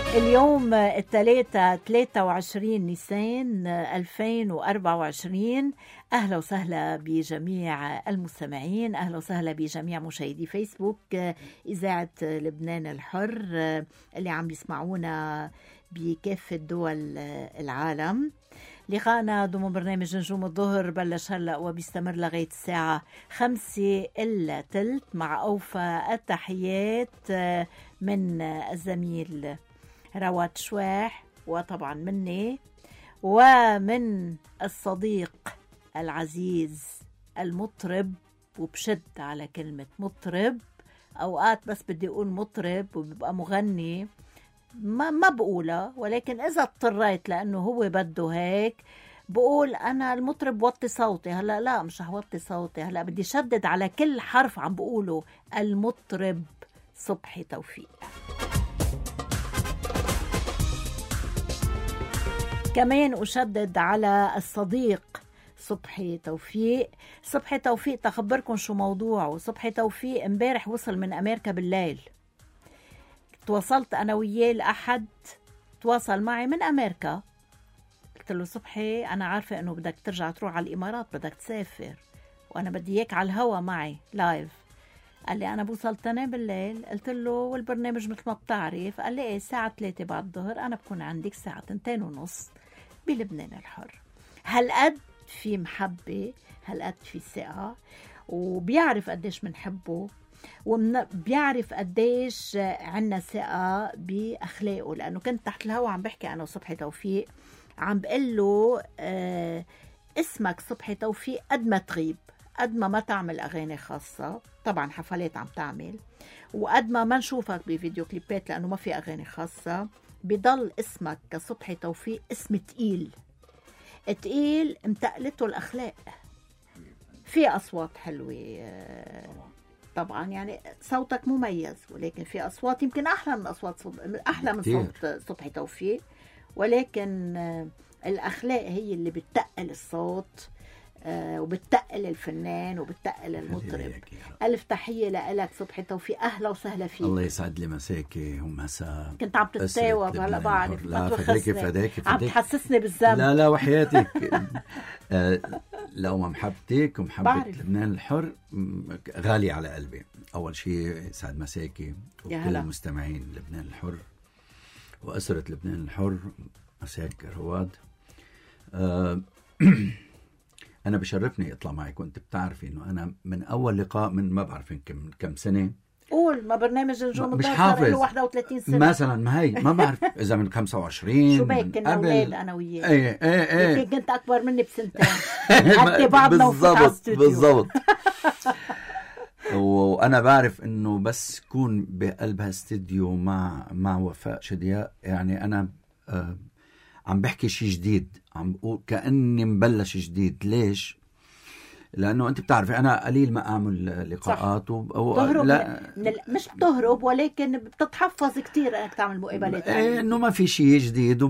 اليوم الثلاثة 23 نيسان 2024. أهلا وسهلا بجميع المستمعين، أهلا وسهلا بجميع مشاهدي فيسبوك إذاعة لبنان الحر اللي عم يسمعونا بكافة دول العالم. لقاءنا ضمن برنامج نجوم الظهر بلش هلأ وبيستمر لغاية الساعة 5:15 مع أوفى التحيات من الزميل رواد شواح، وطبعا مني ومن الصديق العزيز المطرب، وبشد على كلمة مطرب. أوقات بس بدي أقول مطرب وبيبقى مغني ما بقولها، ولكن إذا اضطريت لأنه هو بده هيك بقول أنا المطرب وطي صوتي. هلأ لا، مش هوطي صوتي، هلأ بدي شدد على كل حرف عم بقوله. المطرب صبحي توفيق. كمان أشدد على الصديق صبحي توفيق. صبحي توفيق تخبركم شو موضوعه. صبحي توفيق امبارح وصل من أمريكا بالليل، تواصلت أنا وياه الأحد، تواصل معي من أمريكا. قلت له صبحي أنا عارفة أنه بدك ترجع تروح على الإمارات، بدك تسافر، وأنا بدي إياك على الهوا معي لايف. قال لي أنا بوصل تاني بالليل. قلت له والبرنامج مثل ما بتعرف. قال لي إيه، الساعة 3 بعد الظهر أنا بكون عندك الساعة 2:30 بلبنان الحر. هالقد في محبة، هالقد في ثقة، وبيعرف قديش منحبه، وبيعرف قديش عنا ثقة بأخلاقه. لأنه كنت تحت الهوا عم بحكي أنا وصبحي توفيق، عم بقول له اسمك صبحي توفيق قد ما تغيب، قد ما تعمل أغاني خاصة، طبعا حفلات عم تعمل، وقد ما نشوفك بفيديو كليبات لأنه ما في أغاني خاصة، بضل اسمك كصبحي توفيق اسم تقيل تقيل متقلته الأخلاق. في أصوات حلوة طبعا، يعني صوتك مميز، ولكن في أصوات يمكن أحلى من أحلى من صوت صبحي توفيق، ولكن الأخلاق هي اللي بتقل الصوت وبتقل الفنان وبتقل المطرب. ألف تحية لك صبحي توفيق، أهلا وسهلا فيك. الله يسعد لي مساكي ومساء. كنت عم تتساوب هلا بعرف، لا فداكي عم تحسسني بالذنب. لا وحياتك لو محبتك ومحبة لبنان الحر غالي على قلبي. أول شيء يسعد مساكي وكل المستمعين لبنان الحر وأسرة لبنان الحر. مساك رواد. أنا بشرفني أطلع معك، وأنت بتعرفي إنه أنا من أول لقاء من ما بعرف كم سنة. قول ما برنامج نجوم مش حافظ 31 سنة مثلا، ما هي ما بعرف إذا من 25 شو بيك كنا أولاد أنا وياه. ايه كنت أكبر مني بسنتين حتى بعضنا بالضبط. وأنا بعرف إنه بس كون بقلب هالاستديو مع وفاء شدياء، يعني أنا عم بحكي شيء جديد، عم بقول كأني مبلش جديد. ليش؟ لأنه أنت بتعرفي أنا قليل ما أعمل لقاءات لا مش بتهرب، ولكن بتتحفظ كتير أنك تعمل مقابلات. إنه ما في شيء جديد،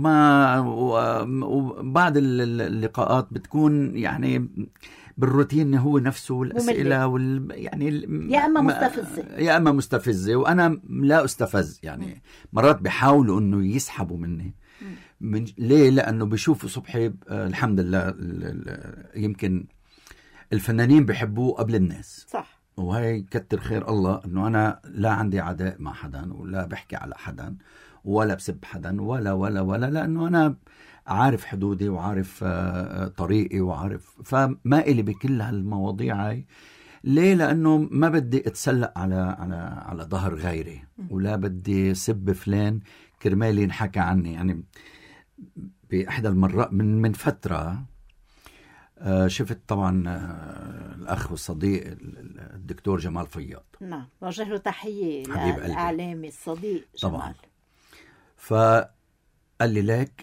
وبعد اللقاءات بتكون يعني بالروتين هو نفسه، والأسئلة يعني يا أما مستفزة وأنا لا أستفز. يعني مرات بيحاولوا إنه يسحبوا مني. ليه؟ لأنه بيشوفوا صبحي الحمد لله يمكن الفنانين بيحبوه قبل الناس، صح، وهي كتر خير الله إنه أنا لا عندي عداء مع حدا، ولا بحكي على حدا، ولا بسب حدا، ولا لأنه أنا عارف حدودي وعارف طريقي وعارف، فما إلي بكل هالمواضيع هاي. ليه؟ لأنه ما بدي أتسلق على ظهر غيري، ولا بدي سب فلان كرمالي نحكى عني. يعني بإحدى المرات من فترة شفت طبعا الأخ والصديق الدكتور جمال فياض. نعم، وجه له تحية للإعلامي الصديق طبعا. فقال لي لك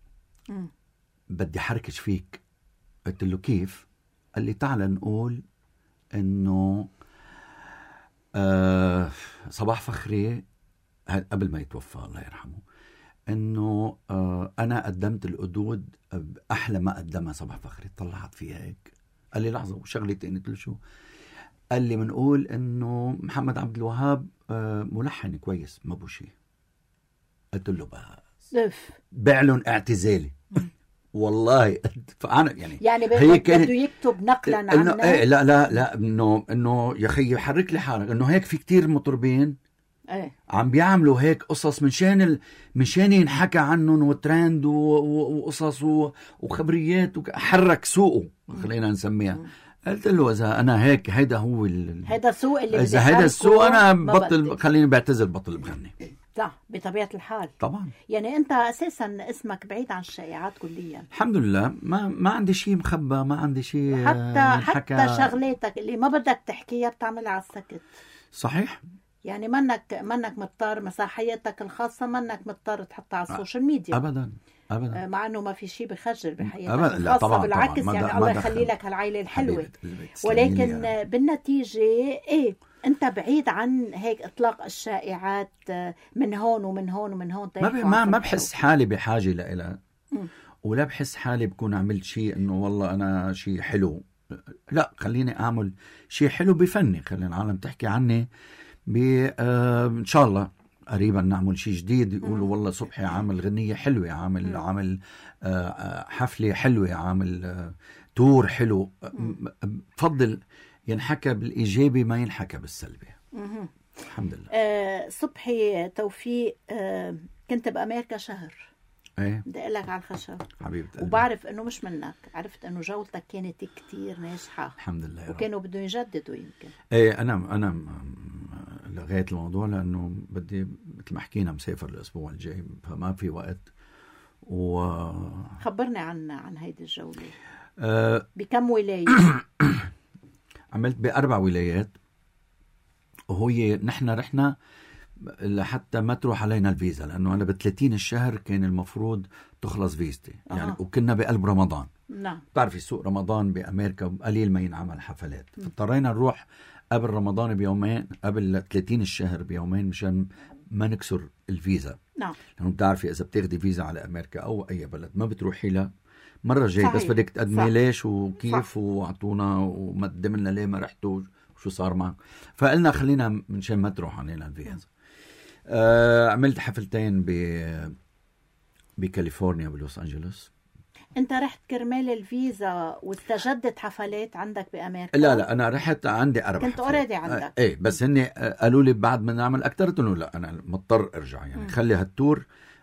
بدي حركش فيك. قلت له كيف؟ قال لي تعال نقول إنه صباح فخري قبل ما يتوفى الله يرحمه، إنه أنا قدمت القدود أحلى ما قدمها صباح فخري. طلعت فيها هيك. قال لي لحظة وشغلتين. قلت له شو؟ قال لي منقول إنه محمد عبد الوهاب ملحن كويس ما بوشي. قلت له بقى أف. بعلن اعتزالي. والله فأنا يعني هي بده يكتب نقلا إنه عنه. إيه لا إنه يا أخي حرك لي حالك، إنه هيك في كتير مطربين ايه عم بيعملوا هيك قصص مشان ينحكى عنهم وترند وقصص وخبريات حرك سوقه خلينا نسميها. قلت له إذا أنا هيك هيدا هو هيدا السوق اللي إذا هيدا السوق أنا بطل، بدي. خليني بعتذر بطل بغني. صح بطبيعة الحال. طبعا يعني أنت أساسا اسمك بعيد عن الشائعات كليا. الحمد لله، ما عندي شيء مخبى، ما عندي شيء حتى شغلاتك اللي ما بدك تحكيها بتعملها على السكت. صحيح. يعني منك مضطر مساحيتك الخاصة، منك مضطر تحطها على السوشيال ميديا أبدا مع انه ما في شيء بخجل بحياتك أبداً. لا الخاصة. طبعا بالعكس طبعاً. يعني الله يخلي لك هالعائلة الحلوة. ولكن بالنتيجة ايه انت بعيد عن هيك اطلاق الشائعات من هون ومن هون ومن هون. ما بحس حالي بحاجة لإلها، ولا بحس حالي بكون عملت شيء انه والله انا شيء حلو. لا، خليني اعمل شيء حلو بفني، خلينا العالم تحكي عني ان شاء الله قريبا نعمل شيء جديد، يقولوا والله صبحي عامل غنية حلوة، عامل حفلة حلوة، عامل تور حلو. بفضل ينحكى بالإيجابي ما ينحكى بالسلبي. الحمد لله. صبحي توفيق، كنت بأمريكا شهر. ايه بدي اقول لك على الخشب حبيبتي، وبعرف انه مش منك، عرفت انه جولتك كانت كتير ناجحه الحمد لله، وكانوا بدهم يجددوا يمكن. ايه انا لغايه الموضوع لانه بدي مثل ما حكينا مسافر الاسبوع الجاي، فما في وقت. خبرني عن هيدي الجوله. بكم ولايه؟ عملت ب4 ولايات، وهي نحن رحنا لحتى ما تروح علينا الفيزا، لأنه أنا ب30 الشهر كان المفروض تخلص فيزتي يعني. وكنا بقلب رمضان. نعم. بتعرفي سوق رمضان بأمريكا قليل ما ينعمل حفلات، فاضطرينا نروح قبل رمضان بيومين، قبل 30 الشهر بيومين، مشان ما نكسر الفيزا. نعم. لأنه بتعرفي إذا بتاخدي فيزا على أمريكا أو أي بلد ما بتروحي لها مرة جاي، بس بدك تقدمي ليش وكيف وعطونا ومقدم لنا ليه ما رحتوا وشو صار معك. فقلنا خلينا منشان ما تروح علينا الفيزا. عملت حفلتين بكاليفورنيا بلوس أنجلوس. انت رحت كرمال الفيزا واستجدت حفلات عندك بأمريكا؟ لا انا رحت عندي 4 كنت اوريدي عندك. ايه بس هني قالوا لي بعد ما نعمل اكثر، قلت له لا انا مضطر ارجع يعني. خلي هالتور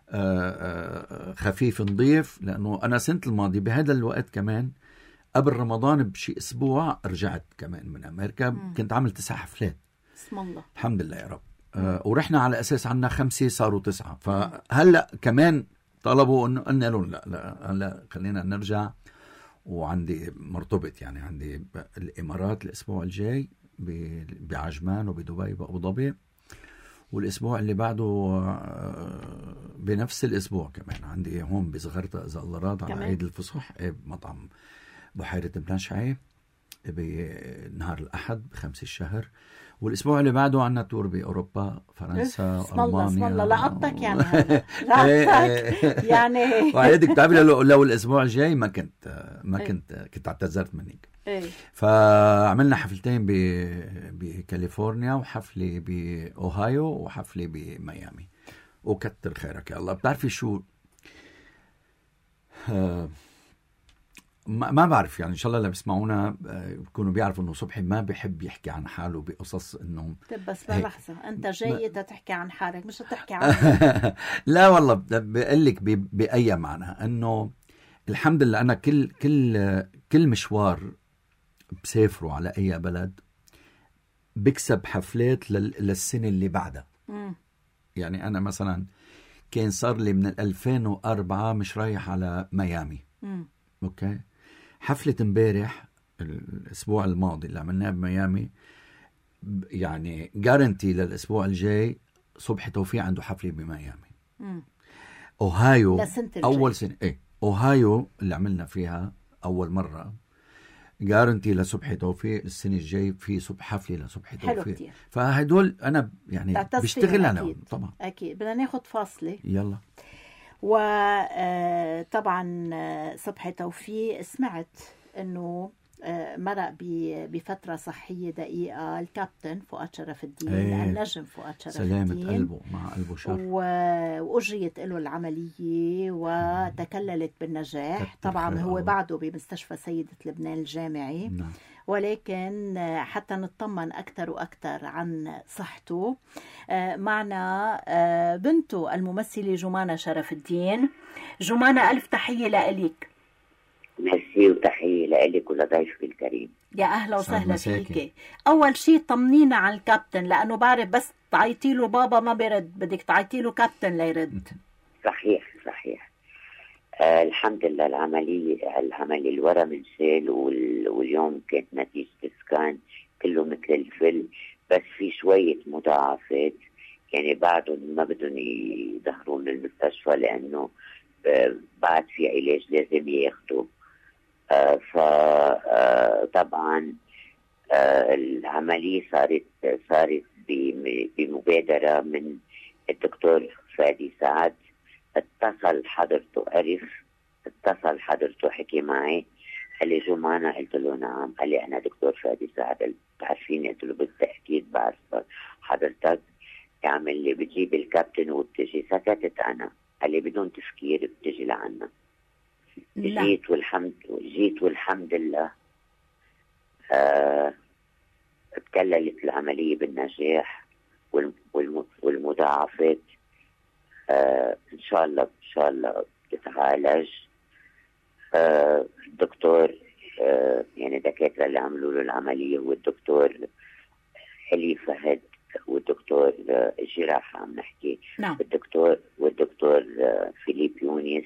خفيف نظيف، لانه انا سنة الماضي بهذا الوقت كمان قبل رمضان بشي اسبوع رجعت كمان من امريكا. كنت عامل 9 حفلات بسم الله، الحمد لله يا رب. ورحنا على اساس عنا 5 صاروا 9. فهلا كمان طلبوا انه قلنا لهم لا خلينا نرجع. وعندي مرتبط يعني، عندي الامارات الاسبوع الجاي بعجمان وبدبي بابو ظبي، والاسبوع اللي بعده بنفس الاسبوع كمان عندي هون بصغرطة اذا الله راد على عيد الفصح بمطعم بحيرة بنشعي بنهار الاحد ب5 الشهر. والاسبوع اللي بعده عنا تور باوروبا، فرنسا، المانيا. بسم الله لقطتك يعني لقطتك يعني. وعيدك تعبي لو الاسبوع الجاي ما كنت اعتذرت منك. فعملنا حفلتين بكاليفورنيا، وحفلة بأوهايو، وحفلة بميامي. وكتر خيرك يا الله. بتعرفي شو ما بعرف يعني، ان شاء الله اللي بيسمعونا بيكونوا بيعرفوا انه صبحي ما بيحب يحكي عن حاله بقصص انه. بس بلحظه، انت جاي تحكي عن حالك مش تحكي عن لا والله بقول لك باي معنى انه الحمد لله انا كل مشوار بسافروا على اي بلد بكسب حفلات للسنه اللي بعدها. يعني انا مثلا كان صار لي من 2004 مش رايح على ميامي. اوكي، حفلة امبارح الاسبوع الماضي اللي عملناها بميامي يعني جارنتي للاسبوع الجاي صبحي توفيق عنده حفلة بميامي. اوهايو اول سنة اوهايو اللي عملنا فيها اول مرة جارنتي لصبحي توفيق السنة الجاي في حفلة لصبحي توفيق. فهدول انا يعني بشتغل عليهم طبعا. اكيد بدنا ناخد فاصلة يلا. وطبعا صبحي توفيق سمعت انه مرق بفترة صحية دقيقة الكابتن فؤاد شرف الدين، النجم فؤاد شرف سلامة الدين، قلبه مع قلبه شر، وأجريت له العملية وتكللت بالنجاح. طبعا هو بعده بمستشفى سيدة لبنان الجامعي. نعم. ولكن حتى نطمن أكثر وأكثر عن صحته معنا بنته الممثلة جمانة شرف الدين. جمانة، ألف تحية لإلك. ميرسي وتحية لإلك ولضيفك الكريم. يا أهلا وسهلا فيك. أول شيء طمنينا عن الكابتن، لأنه بعرف بس تعيطي له بابا ما بيرد، بدك تعيطي له كابتن ليرد. صحيح. الحمد لله العملية الورم انشال، واليوم كانت نتيجة سكان كله مثل الفل، بس في شوية مضاعفات يعني بعدهم ما بدهم يظهروا من المستشفى لأنه بعد في علاج لازم ياخدوا. فطبعا العملية صارت بمبادرة من الدكتور فادي سعد. اتصل حضرته حكي معي، قال لي جمانة، قلت له نعم. قال لي أنا دكتور فادي سعد، تعرفيني؟ قلت له بالتأكيد بعرف حضرتك، يعمل لي بتجيب الكابتن وبتجي. سكتت أنا، قال لي بدون تفكير بتجي لعنا. جيت والحمد لله تكللت العملية بالنجاح، والمضاعفات إن شاء الله بتتعالج. الدكتور يعني دكاترة اللي عملوا له العملية هو الدكتور علي فهد والدكتور الجراحة عم نحكي. نعم. والدكتور فيليب يونس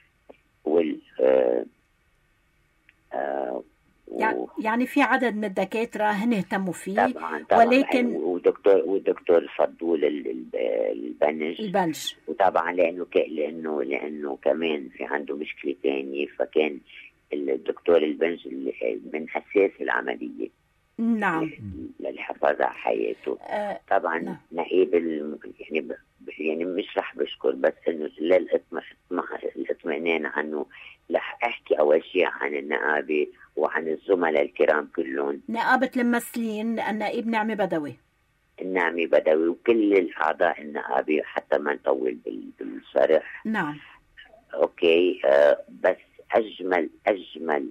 يعني في عدد من الدكاترة هن اهتموا فيه. طبعا. ولكن ودكتور فضول البنج. وطبعا لأنه كمان في عنده مشكلة تانية، فكان الدكتور البنج من أساس العملية. نعم. للحفاظ على حياته. طبعا. نعم. نقيب يعني مش رح بشكر، بس انه للاطمئنان عنه رح احكي اول شيء عن النقابة وعن الزملاء الكرام كلهم. نقابة الممثلين، النقيب نعمة بدوي وكل الاعضاء النقابة، حتى ما نطول بالشرح. نعم. اوكي. بس اجمل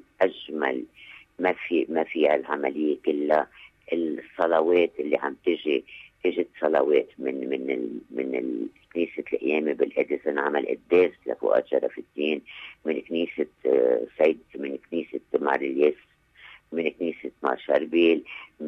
ما فيها العملية كلها الصلوات اللي عم اجت صلوات من كنيسة القيامة بالإديسون، عمل قداس لفؤاد شرف الدين، من كنيسة من كنيسة ماريليس، من كنيسة مار شربيل،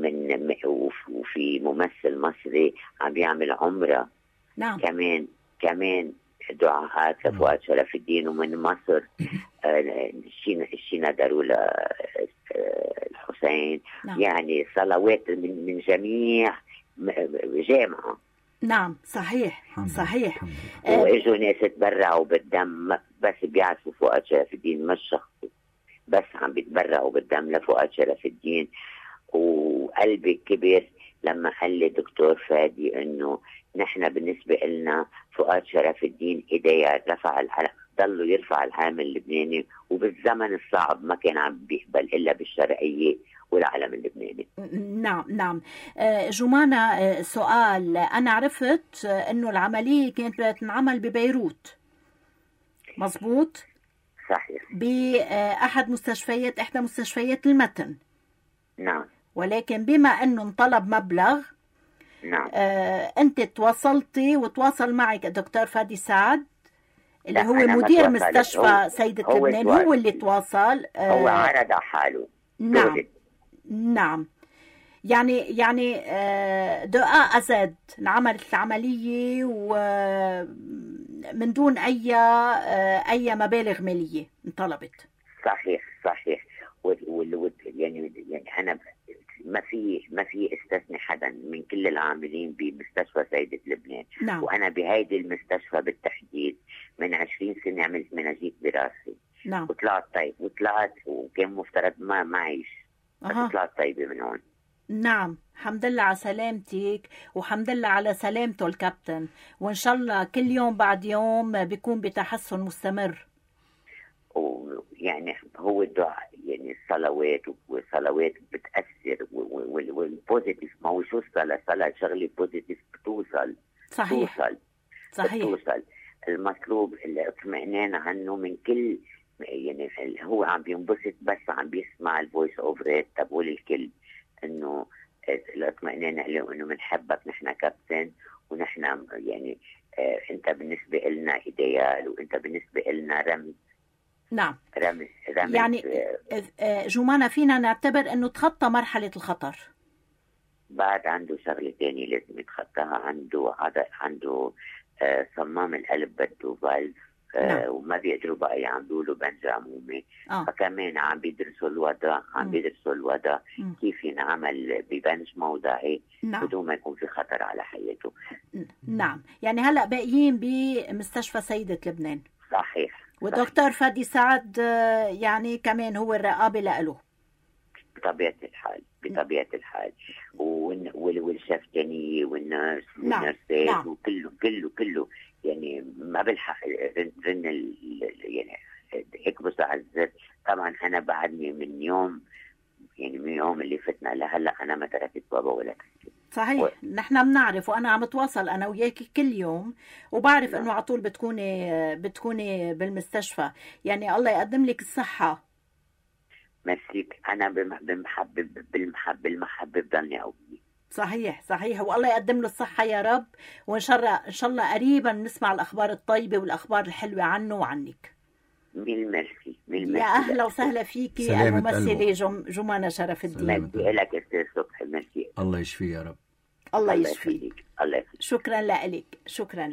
وفي ممثل مصري عم يعمل عمرة. نعم. كمان دعاءات لفؤاد شرف الدين. ومن مصر الشينا دارولا الحسين. نعم. يعني صلوات من جميع جامعة. نعم. صحيح. واجوا ناس تبرعوا بالدم، بس بيعرفوا فؤاد شرف الدين مش شخصي، بس عم بيتبرعوا بالدم لفؤاد شرف الدين. وقلبي كبر لما قال لي دكتور فادي انه نحن بالنسبة لنا فؤاد شرف الدين ايديا ضلوا يرفع العالم اللبناني، وبالزمن الصعب ما كان عم بيقبل الا بالشرعية والعلم اللبناني. نعم. جمانة، سؤال. أنا عرفت أنه العملية كانت بتنعمل ببيروت، مظبوط؟ صحيح. بأحد إحدى مستشفيات المتن. نعم. ولكن بما أنه انطلب مبلغ، نعم. أنت وتواصل معك الدكتور فادي سعد اللي هو مدير مستشفى سيدة لبنان، هو اللي تواصل. هو عرض حاله. نعم. يعني دقائق أزاد انعملت العملية ومن دون أي مبالغ مالية انطلبت. صحيح. يعني أنا ما في استثني حدا من كل العاملين بمستشفى سيدة لبنان. نعم. وأنا بهيدي المستشفى بالتحديد من 20 سنة عملت مناجيك براسي. نعم. وطلعت وكان مفترض ما أعيش، بس طلعت طيبة من هون. نعم. الحمد لله على سلامتك، وحمد لله على سلامته الكابتن، وإن شاء الله كل يوم بعد يوم بيكون بتحسن مستمر. ويعني هو الدعاء، يعني الصلوات، والصلوات بتأثر، والبوزيتيف، ما هو شو صلاة شغلة بوزيتيف بتوصل. صحيح. بتوصل المطلوب الاطمئنان عنه من كل، يعني هو عم بينبسط بس عم بيسمع الفويس اوفرات تبول الكل، انه الاطمئنان عليه انه بنحبك نحن كابتن، ونحن يعني انت بالنسبة لنا ايديال، وانت بالنسبة لنا رمز. نعم. رمز يعني جمانة فينا نعتبر انه تخطى مرحلة الخطر. بعد عنده شغلة تانية لازم يتخطاها، عنده صمام القلب بده فالف، وما بيقدروا بقى يعملوا له بنج عمومي. فكمان عم بيدرسوا الوضع كيف ينعمل ببنج موضعي بدون ما يكون في خطر على حياته. نعم. يعني هلأ باقيين بمستشفى سيدة لبنان. صحيح. والدكتور فادي سعد يعني كمان هو الرقابة له بطبيعة الحال، والشفتانية والناس والنرسات، وكله يعني ما بلحق رن يعني هيك بس عزت. طبعا انا بعدني من يوم اللي فتنا لهلا انا ما تركت بابا ولا كنت. صحيح. نحن بنعرف، وانا عم بتواصل انا وياك كل يوم، وبعرف انه على طول بتكوني بالمستشفى. يعني الله يقدم لك الصحة. مسيك. انا بالمحبة بضلني اقوي. صحيح. والله يقدم له الصحة يا رب، وان شاء الله قريبا نسمع الاخبار الطيبة والاخبار الحلوة عنه وعنك. ميل ميرسي. يا اهلا وسهلا فيكي الممثلة جمانة شرف الدين. ميرسي لك استاذ صبحي. ميرسي. الله يشفيه يا رب. الله يشفيك. شكرا لك. شكرا.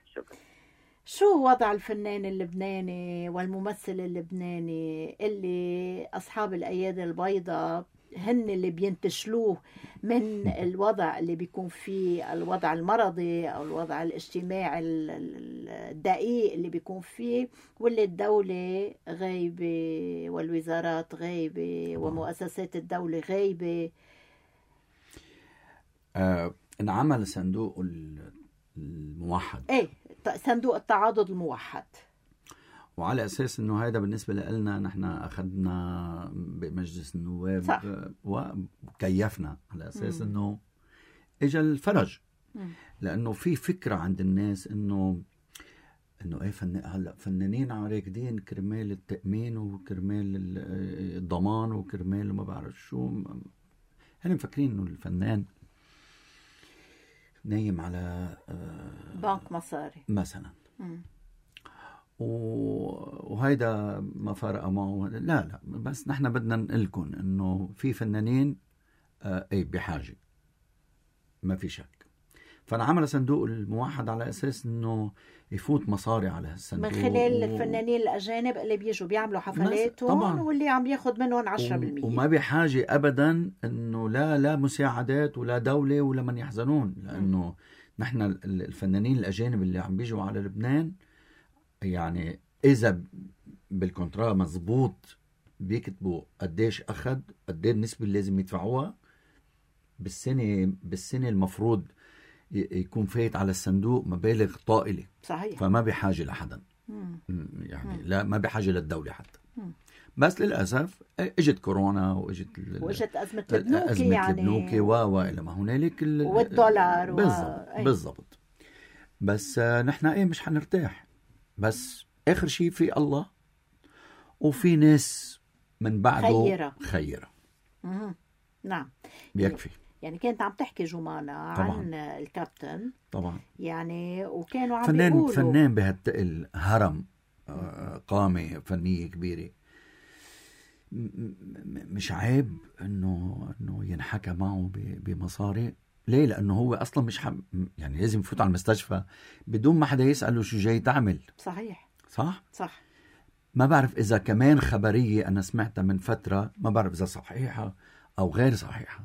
شو وضع الفنان اللبناني والممثل اللبناني اللي أصحاب الأيادي البيضاء هن اللي بينتشلوه من الوضع اللي بيكون فيه الوضع المرضي أو الوضع الاجتماعي الدقيق اللي بيكون فيه، واللي الدولة غايبة والوزارات غايبة ومؤسسات الدولة غايبة. انعمل صندوق الموحد. صندوق التعاضد الموحد، وعلى أساس أنه هذا بالنسبة لنا نحن أخذنا بمجلس النواب وكيفنا على أساس أنه إجا الفرج. لأنه في فكرة عند الناس أنه هلأ فنانين عم راكدين كرمال التأمين وكرمال الضمان وكرمال ما بعرف شو. هن مفكرين أنه الفنان نايم على بنك مصاري مثلا، وهيدا ما فرق معه. لا بس نحن بدنا نقلكم انه في فنانين بحاجة، ما في شك. فنعمل صندوق الموحد على اساس انه يفوت مصاري على هالصندوق من خلال الفنانين الاجانب اللي بيجوا بيعملوا حفلاتهم، واللي عم ياخد منهم 10%. وما بحاجة ابدا انه لا مساعدات ولا دولة ولا من يحزنون، لانه نحن الفنانين الاجانب اللي عم بيجوا على لبنان يعني اذا بالكونترا مزبوط بيكتبوا قديش اخذ، قديش النسبة اللي لازم يدفعوها بالسنة المفروض يكون فايت على الصندوق مبالغ طائلة. صحيح. فما بحاجة لحدا يعني لا ما بحاجة للدولة حتى. بس للأسف اجت كورونا واجت أزمة البنوكي يعني وإلى ما هنالك والدولار بالضبط. بس نحن مش حنرتاح. بس آخر شيء في الله وفي ناس من بعده خيرة. نعم بيكفي. يعني كانت عم تحكي جمانة طبعاً عن الكابتن طبعا، يعني وكانوا عم بيقولوا فنان بهالتقل هرم قامة فنية كبيرة. مش عيب انه ينحكى معه بمصاري. ليه؟ لانه هو اصلا مش يعني لازم يفوت على المستشفى بدون ما حدا يسأله شو جاي تعمل. صحيح. صح. ما بعرف اذا كمان خبرية انا سمعتها من فترة، ما بعرف اذا صحيحة او غير صحيحة،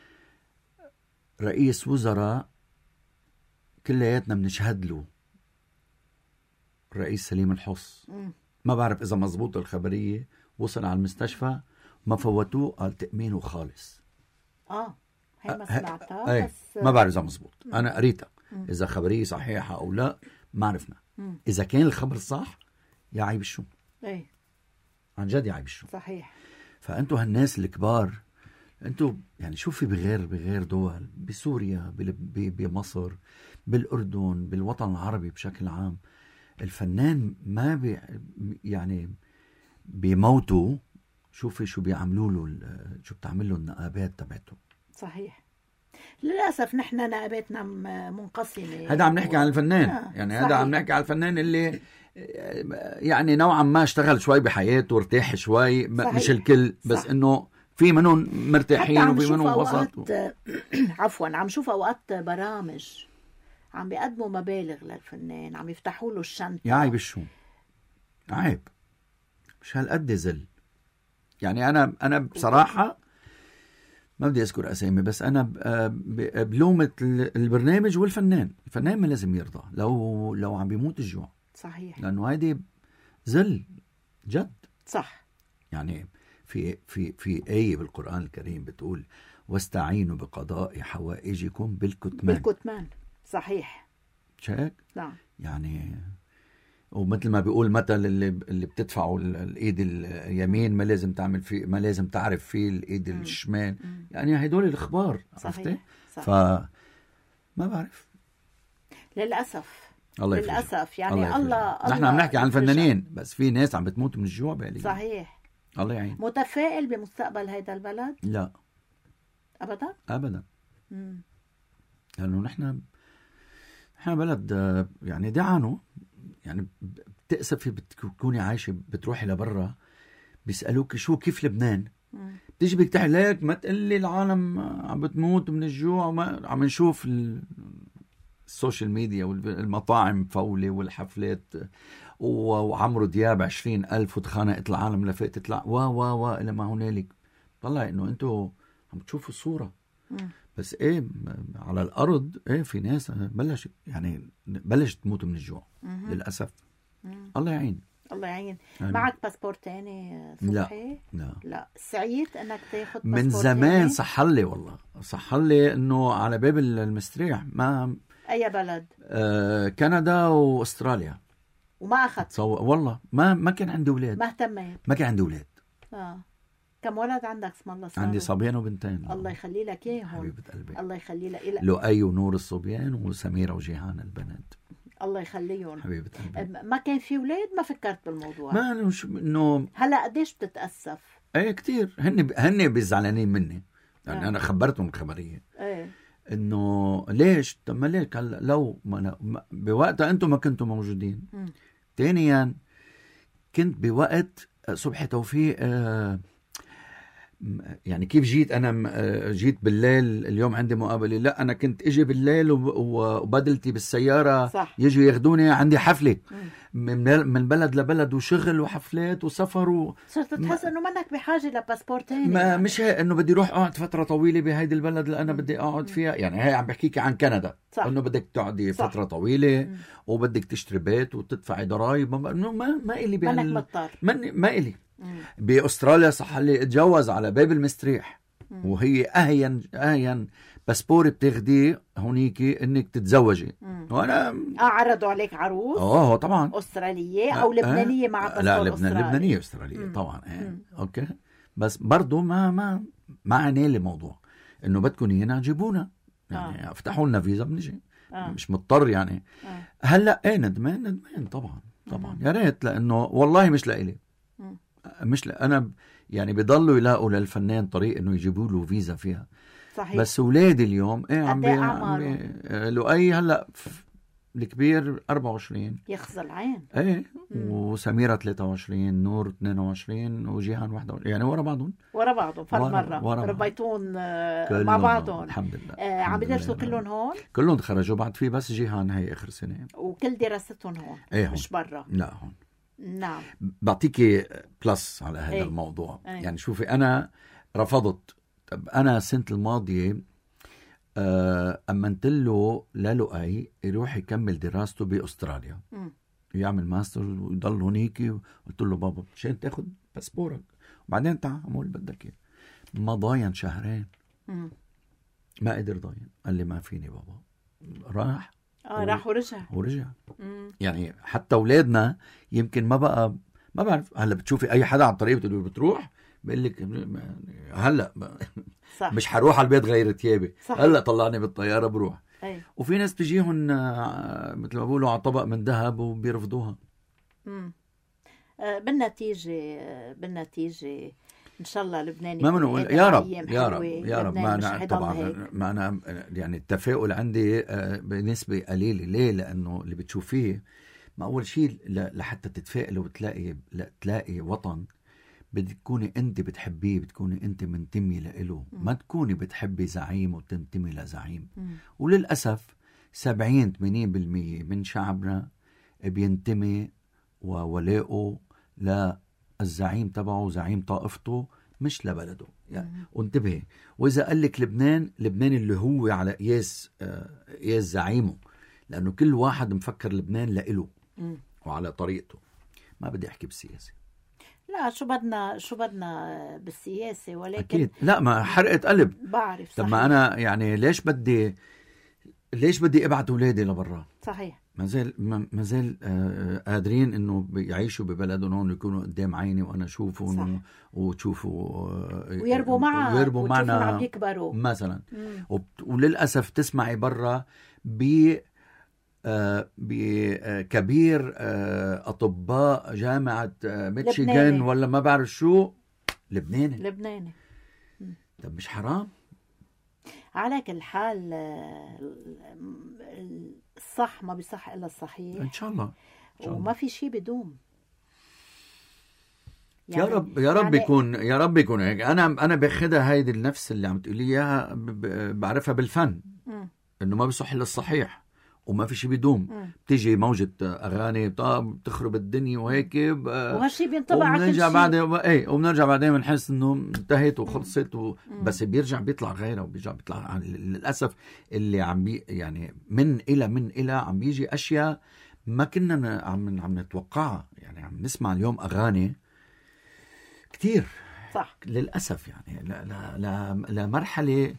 رئيس وزراء كلياتنا بنشهد له، الرئيس سليم الحص، ما بعرف إذا مزبوط الخبرية، وصل على المستشفى ما فوتوه، قال تأمينه خالص. هاي ما سمعتها. بس ما بعرف إذا مزبوط. أنا قريتها، إذا خبرية صحيحة أو لا ما عرفنا. إذا كان الخبر صح يا عيب شو. عن جد يعيشوا. صحيح. فأنتوا هالناس الكبار، أنتوا يعني شوفي بغير دول، بسوريا، بمصر، بالأردن، بالوطن العربي بشكل عام، الفنان ما يعني بيموتوا، شوفي شو بيعملوا له، شو بتعمل له النقابات تبعته. صحيح. للأسف نحن نقاباتنا منقسمة. هذا عم نحكي عن الفنان. يعني هذا عم نحكي عن الفنان اللي يعني نوعا ما اشتغل شوي بحياته، ارتاح شوي، مش الكل، بس صح. انه في منهم مرتاحين وفي منهم وسط. عفوا، عم شوف اوقات برامج عم بيقدموا مبالغ للفنان، عم يفتحوا له الشنطة. يا عيب شو عيب، مش هالقد زل. يعني انا بصراحة ما بدي اذكر اسامي، بس انا بلومة البرنامج والفنان. الفنان ما لازم يرضى لو عم بيموت الجوع. صحيح. لانه هيدي زل جد. صح. يعني في آية بالقرآن الكريم بتقول واستعينوا بقضاء حوائجكم بالكتمان. صحيح. شاك؟ نعم. يعني ومثل ما بيقول مثل اللي بتدفعوا الايد اليمين ما لازم تعمل فيه، ما لازم تعرف فيه الايد الشمال. يعني هدول الاخبار. عرفتي؟ فما بعرف للاسف. الله للاسف يعني الله نحن عم نحكي عن الفنانين، بس في ناس عم بتموت من الجوع بالي. صحيح. الله يعين. متفائل بمستقبل هيدا البلد؟ لا ابدا. لانه نحن بلد يعني دعانوا، يعني بتأسفي بتكوني عايشة، بتروحي لبرا بيسألوك شو كيف لبنان، بتيجي بتحكي لك ما تقلي العالم عم بتموت من الجوع. وما عم نشوف السوشيال ميديا والمطاعم فولة والحفلات وعمرو دياب 20,000 وتخانقت العالم لفوق تطلع إلى ما هنالك. طلع إنه أنتوا عم تشوفوا الصورة. بس إيه على الأرض إيه في ناس بلشت تموت من الجوع للأسف. الله يعين. الله يعين. معك باسبور تاني صبحي؟ لا. سعيد انك تاخد باسبور من زمان. صحلي والله، صحلي انه على باب المستريح. ما اي بلد؟ كندا واستراليا. وما اخذت؟ والله ما كان عندي اولاد. ما اهتميت؟ ما كان عندي اولاد. كم ولد عندك؟ اسم الله. عندي صبيان وبنتين. الله يخلي لك اياهم. حبيبة قلبي. الله يخلي لك. لؤي ونور الصبيان وسميرة وجيهان البنات. الله يخليهم. حبيبة قلبي. ما كان في اولاد؟ ما فكرت بالموضوع؟ ما انه هلا قديش بتتأسف؟ ايه كتير. هن بيزعلانين مني. يعني انا خبرتهم الخبرية. ايه انه ليش؟ طب ما ليك هلا لو بوقتها انتم ما كنتم موجودين. ثانيا كنت بوقت صبحي توفيق. يعني كيف جيت أنا؟ جيت بالليل اليوم عندي مقابلة. لا أنا كنت إجي بالليل وبدلتي بالسيارة. صح. يجوا ياخدوني عندي حفلة من بلد لبلد وشغل وحفلات وسفر صرت تحس إنه منك بحاجة لباسبور تاني. ما يعني. مش هي إنه بدي روح أقعد فترة طويلة بهيدي البلد اللي أنا بدي أقعد فيها. يعني هي عم بحكيك عن كندا. صح. إنه بدك تقعدي فترة طويلة وبدك تشتري بيت وتدفعي ضرائب. إنه ما إلي منك مضطر. ما إلي. بأستراليا صح لي اتجوز على باب المستريح. وهي أهين باسبور بتاخديه هونيكي انك تتزوجي. وانا عرضوا عليك عروس طبعا استراليه او لبنانيه مع باسبور لا لبنانيه استراليه طبعا. اوكي. بس برضو ما عني الموضوع انه بدكم هنا جيبونا. يعني افتحوا لنا فيزا بنجي. مش مضطر يعني. هلا ندمان طبعا يا ريت. لانه والله مش لإلي. أنا يعني بيضلوا يلاقوا للفنان طريق إنه يجيبوا له فيزا فيها. صحيح. بس أولادي اليوم لؤي هلا الكبير 24 يخزى العين. وسميرة 23 نور 22 وجيهان 21 يعني ورا بعضهم مرة ربيتون مع بعضهم الحمد لله. عم يدرسوا كلهم هون؟ كلهم تخرجوا بعد في بس جيهان هي آخر سنة. وكل دراستهم هون؟ مش برا؟ لا هون. نعم. بعطيكي بلس على هذا الموضوع. يعني شوفي أنا رفضت. طب أنا السنة الماضية أمنت له للؤي يروح يكمل دراسته بأستراليا. يعمل ماستر ويضل هونيكي. قلت له بابا مشان تاخد باسبورك وبعدين تعمل بدك. ما ضاين شهرين. ما قدر ضاين. قال لي ما فيني بابا. راح راح ورجع. يعني حتى أولادنا يمكن ما ما بعرف. هلا بتشوفي اي حدا على الطريق بتقول له بتروح، بقول لك هلا صح. مش حروح على البيت غير ثيابي، صح. هلا طلعني بالطياره بروح. أي. وفي ناس بتجيهم مثل ما بقولوا على طبق من ذهب وبيرفضوها. بالنتيجة إن شاء الله لبنان ما بنقول يا رب يا رب ما أنا طبعا ما أنا يعني التفاؤل عندي بنسبة قليلة. ليه؟ لأنه اللي بتشوفيه ما أول شيء لحتى تتفائل وتلاقي وطن بتكوني أنت بتحبيه، بتكوني أنت منتمي له، ما تكوني بتحبي زعيم وتنتمي لزعيم. وللأسف 70-80% من شعبنا بينتمي وولاؤه للزعيم تبعه، زعيم طائفته، مش لبلده. يعني وانتبهي، وإذا قال لك لبنان اللي هو على قياس زعيمه، لأنه كل واحد مفكر لبنان لإله وعلى طريقته. ما بدي أحكي بالسياسة، لا شو بدنا بالسياسة، ولكن أكيد لا، ما حرقت قلب. بعرف. طب ما أنا يعني ليش بدي ابعت أولادي لبرا؟ صحيح. ما زال قادرين انه يعيشوا ببلدهم هون، يكونوا قدام عيني وانا اشوفهم وتشوفوا ويربوا معنا عم يكبروا مثلا. وللاسف تسمعي برا بكبير اطباء جامعة ميشيغان ولا ما بعرف شو لبناني. طب مش حرام؟ على كل حال الصح ما بيصح إلا الصحيح إن شاء الله. وما في شيء بدوم. يعني يا رب يكون هيك. أنا باخدها هيدي النفس اللي عم تقولي إياها، بعرفها بالفن إنه ما بيصح إلا الصحيح وما في شيء بدوم. بتيجي موجة أغاني بتخرب الدنيا وهيك، وهالشي بينطبع على كل شيء. وبنرجع بعدين بنحس إنه انتهت وخلصت بس بيطلع غيره، بيطلع للأسف اللي يعني من إلى عم بيجي أشياء ما كنا عم نتوقعها. يعني عم نسمع اليوم أغاني كتير صح للأسف، يعني لا مرحلة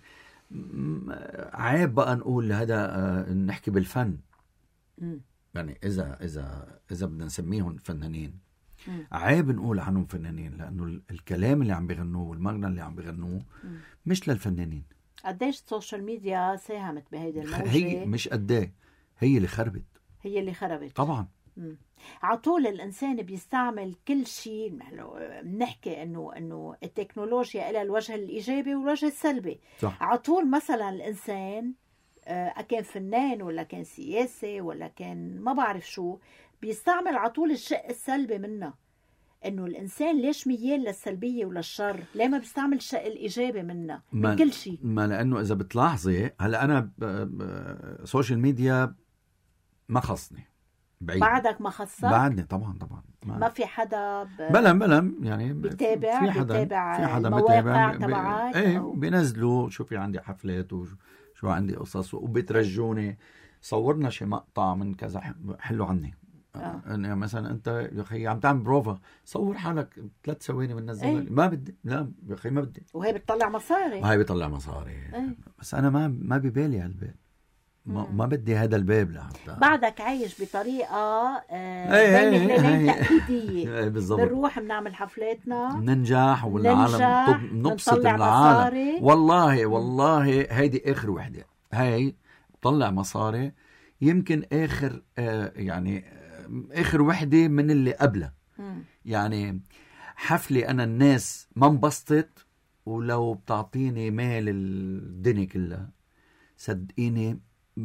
عيب بقى نقول هذا نحكي بالفن. يعني إذا بدنا نسميهم فنانين، عيب نقول عنهم فنانين، لأنه الكلام اللي عم بيغنوه والمغنى اللي عم بيغنوه مش للفنانين. قديش السوشيال ميديا ساهمت بهيدي الموجة؟ هي مش قديه، هي اللي خربت طبعا. عطول الإنسان بيستعمل كل شيء. بنحكي إنه التكنولوجيا إلى الوجه الإيجابي والوجه السلبي. عطول مثلا الإنسان كان فنان ولا كان سياسي ولا كان ما بعرف شو، بيستعمل عطول الشق السلبي منه. إنه الإنسان ليش ميال للسلبية وللشر؟ ليه ما بيستعمل الشق الإيجابي منه من كل شيء؟ ما لأنه إذا بتلاحظي هلا أنا سوشيال ميديا ما خصني بعيد. بعدك ما خصك؟ بعدني طبعا ما في حدا بلا يعني بيتابع في حدا المواقع تبعك بينزلوا شو في عندي حفلات وشو عندي قصص وبيترجوني. صورنا شي مقطع من كذا حلو عني. يعني مثلا انت يا اخي عم تعمل بروفا، صور حالك 3 ثواني بننزل. ما بدي، لا يا اخي ما بدي. وهي بتطلع مصاري. بس انا ما ببالي هالباب، ما بدي هذا الباب لحتى. بعدك عايش بطريقة بين هلالين تقليدية. بنروح بنعمل حفلاتنا، ننجح والعالم نبسط العالم. والله هيدي آخر وحدة، هاي طلع مصاري. يمكن يعني آخر وحدة من اللي قبلها. يعني حفلة أنا الناس ما انبسطت، ولو بتعطيني مال الدنيا كلها صدقيني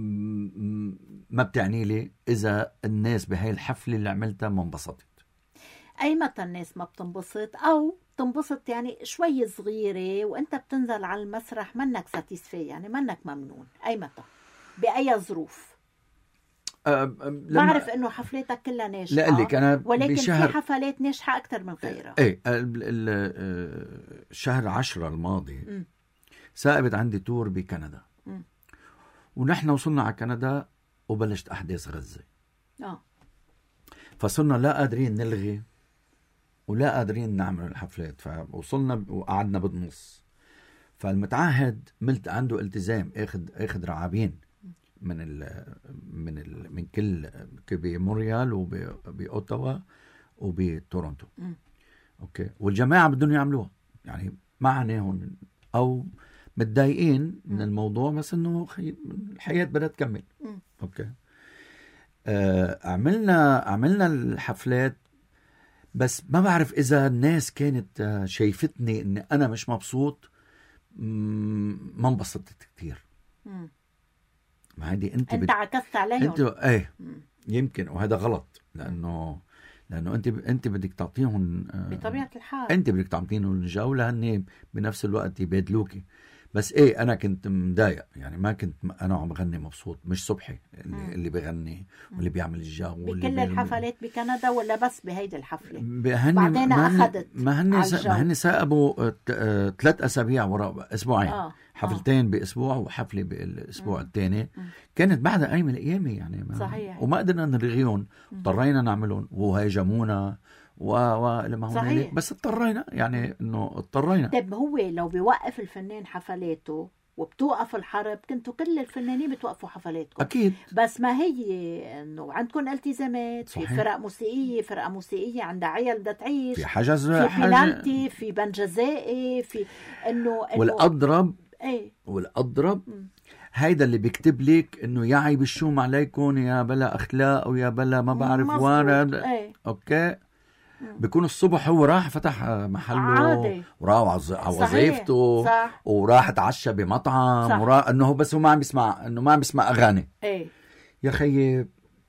ما بتعني لي إذا الناس بهاي الحفلة اللي عملتها ما انبسطت. أي متى الناس ما بتنبسط أو تنبسط يعني شوي صغيرة وأنت بتنزل على المسرح منك ساتيسفي، يعني منك ممنون. أي متى بأي ظروف؟ بعرف إنه حفلاتك كلها ناجحة، ولكن في حفلات ناجحة أكتر من غيرها. شهر 10 الماضي ساقبت عندي تور بكندا، ونحن وصلنا على كندا وبلشت أحداث غزة. فصرنا لا قادرين نلغي ولا قادرين نعمل الحفلات. فوصلنا وقعدنا بالنص. فالمتعهد عنده التزام اخذ رعابين من كل بمونريال وبأوتاوا وبتورونتو. اوكي، والجماعه بدهم يعملوها، يعني ما عناهم او متضايقين من الموضوع، بس انه الحياه بدها تكمل. اوكي. عملنا الحفلات، بس ما بعرف اذا الناس كانت شايفتني ان انا مش مبسوط، ما انبسطت كتير. ما هذه انت عكست عليهم. انت ايه يمكن، وهذا غلط، لانه انت بدك تعطيهم بطبيعه الحال، انت بدك تعطيهم الجو لهن بنفس الوقت يبادلوكي. بس ايه، انا كنت مضايق، يعني ما كنت انا عم بغني مبسوط، مش صبحي اللي بغني واللي بيعمل الجو بكل الحفلات بكندا ولا بس بهيدي الحفله؟ بعدين اخذت ما هن ساقبوا 3 أسابيع وراء اسبوعين. حفلتين باسبوع وحفله بالاسبوع الثاني، كانت بعدها ايام القيامه يعني صحيح. وما قدرنا نلغيهم، اضطرينا نعملهم وهاجمونا لما هون، بس اضطرينا، يعني انه اضطرينا. طيب هو لو بيوقف الفنان حفلاته وبتوقف الحرب، كنتوا كل الفنانين بتوقفوا حفلاتكم اكيد، بس ما هي انه عندكم التزامات. صحيح. في فرقه موسيقيه عندها عيال بدها تعيش، في حجز، في بلانتي، في بن جزائي، في انه والاضرب ايه، والاضرب هيدا اللي بيكتب لك انه يا عيب الشوم عليكم، يا بلا اخلاق، ويا بلا ما بعرف وارد. ايه. اوكي. بيكون الصبح هو راح فتح محله عادي، وراح على وظيفته، وراح اتعشى بمطعم، وراح انه بس هو ما عم بيسمع اغاني. ايه يا خيي،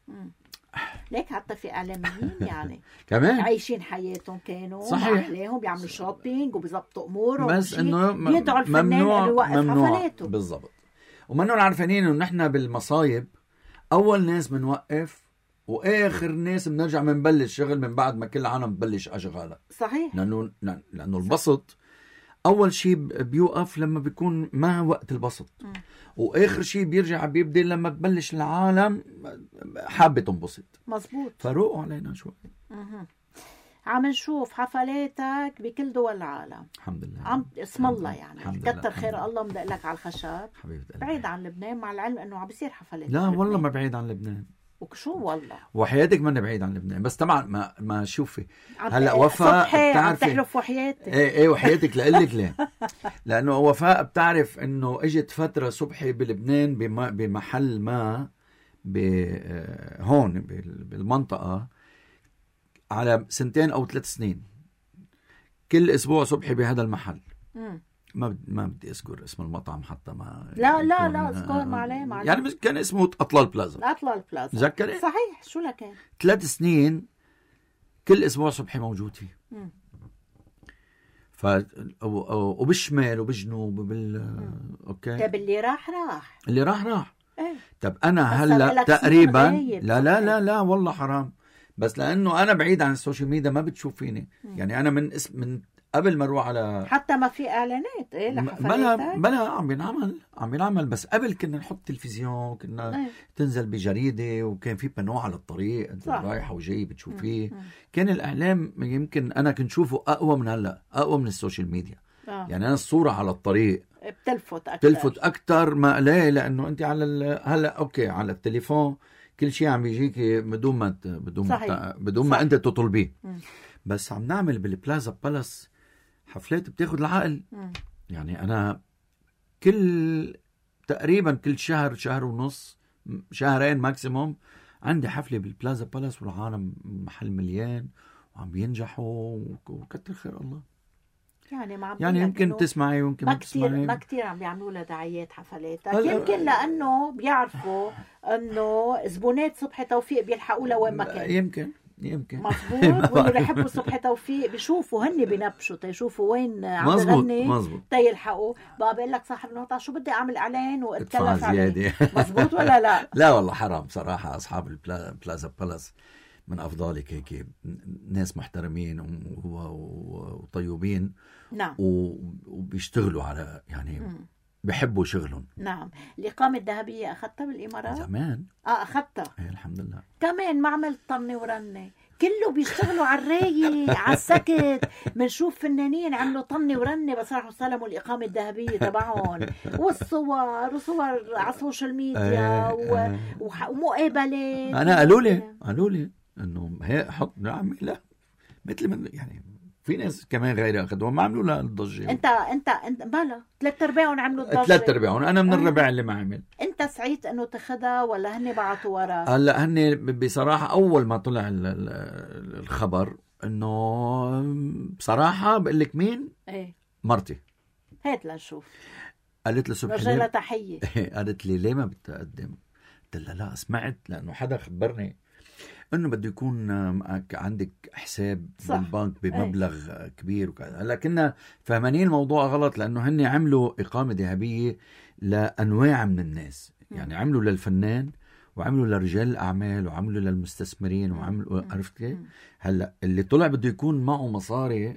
ليك حتى في اعلاميين يعني كمان عايشين حياتهم، كانوا صحيح عليهم بيعملوا شوبينج وبيظبطوا امورهم، بس انه بيدعوا الفنان انه يوقف حفلاته. بالضبط. ومنهم عارفين انه نحن بالمصايب اول ناس بنوقف واخر ناس بنرجع بنبلش شغل من بعد ما كل العالم ببلش اشغالها. صحيح. لانه البسط اول شيء بيوقف لما بيكون ما وقت البسط، واخر شيء بيرجع بيبدأ لما تبلش العالم حابه تنبسط. مزبوط. فروقوا علينا شوي. عم نشوف حفلاتك بكل دول العالم، الحمد لله، اسم الله يعني كتر خير الله مدق لك على الخشب. حبيبتي، بعيد عن لبنان، مع العلم انه عم بيصير حفلات. لا والله ما بعيد عن لبنان، وشو والله وحياتك ما بعيد عن لبنان، بس طبعا ما شوفي هلا وفاء بتعرفي تحلف وحياتك. ايه وحياتك لقلك ليه. لانه وفاء بتعرف انه اجت فتره صبحي بلبنان بمحل ما هون بالمنطقه على 2 أو 3 سنين، كل اسبوع صبحي بهذا المحل. ما بدي اذكر اسم المطعم حتى، ما لا اذكر، ما عليه يعني كان اسمه اطلال بلازا. تذكري؟ صحيح. شو لكن 3 سنين كل اسبوع صبحي موجود فيه. وبالشمال وبالجنوب اوكي. طيب اللي راح ايه. طب انا هلا تقريبا لا والله حرام، بس لانه انا بعيد عن السوشيال ميديا ما بتشوف فيني. يعني انا من قبل ما اروح على حتى ما في اعلانات لحفلاتك. بلا عم بينعمل بس قبل كنا نحط تلفزيون، كنا تنزل بجريده، وكان في بانو على الطريق انت رايحه وجاي بتشوفيه. كان الاعلام يمكن انا كنت شوفه اقوى من هلا، اقوى من السوشيال ميديا. يعني انا الصوره على الطريق بتلفت اكثر ما ليه، لانه انت على هلا اوكي على التليفون كل شيء عم يجيكي بدون ما انت تطلبيه. بس عم نعمل بالبلازا بالاس حفلات بتاخد العقل. يعني انا تقريبا كل شهر ونص، شهرين ماكسيموم، عندي حفلة بالبلازا بالاس، والعالم محل مليان وعم بينجحوا، وكتر خير الله. يعني يمكن تسمعي ويمكن ما تسمعي. ما كتير عم بيعملوا لها دعايات حفلاتك، يمكن لانه بيعرفوا انه زبونات صبحي توفيق بيلحقوا لوين ما كان. يمكن مظبوط. واللي بيحبوا صبحي توفيق بيشوفوا هن بنبشوا تيشوفوا وين عم بغني تيلحقوا. بقى بقول لك صاحب المقطع شو بدي اعمل اعلان واتكلف عليه. مظبوط ولا لا؟ لا والله حرام صراحه. اصحاب البلازا بالاس من افضلك، هيك ناس محترمين وطيبين. نعم. وبيشتغلوا على يعني بحبوا شغلهم. نعم. الإقامة الذهبية أخذتها بالإمارات؟ زمان. أخذتها. الحمد لله. كمان ما عملت طنة ورنة، كله بيشتغلوا على الرايق على السكت. بنشوف فنانين عملوا طنة ورنة بس راحوا استلموا الإقامة الذهبية تبعهم، والصور على السوشيال ميديا ومقابلات. أنا قالوا لي إنه هي حط نعم. لا مثل من يعني في ناس كمان غيري اخذوها ما عملوا لها الضجه. انت مالا 3/4 عملوا الضجه. 3/4 انا من الربع اللي ما عمل. انت سعيت انه تاخدها ولا هن بعتوا ورا؟ هلا هن بصراحه اول ما طلع الخبر انه بصراحه بقول لك مين؟ ايه مرتي. هات لنشوف. قالت لي صبحي رجالة تحيه. قالت لي ليه ما بتقدم؟ قلت لها لا سمعت لانه حدا خبرني انه بده يكون عندك حساب صح. بالبنك بمبلغ كبير وكذا. هلا كنا فهمانين الموضوع غلط لانه هن عملوا اقامه ذهبيه لانواع من الناس، يعني عملوا للفنان وعملوا لرجال الاعمال وعملوا للمستثمرين وعملوا عرفت كيف؟ هلا اللي طلع بده يكون معه مصاري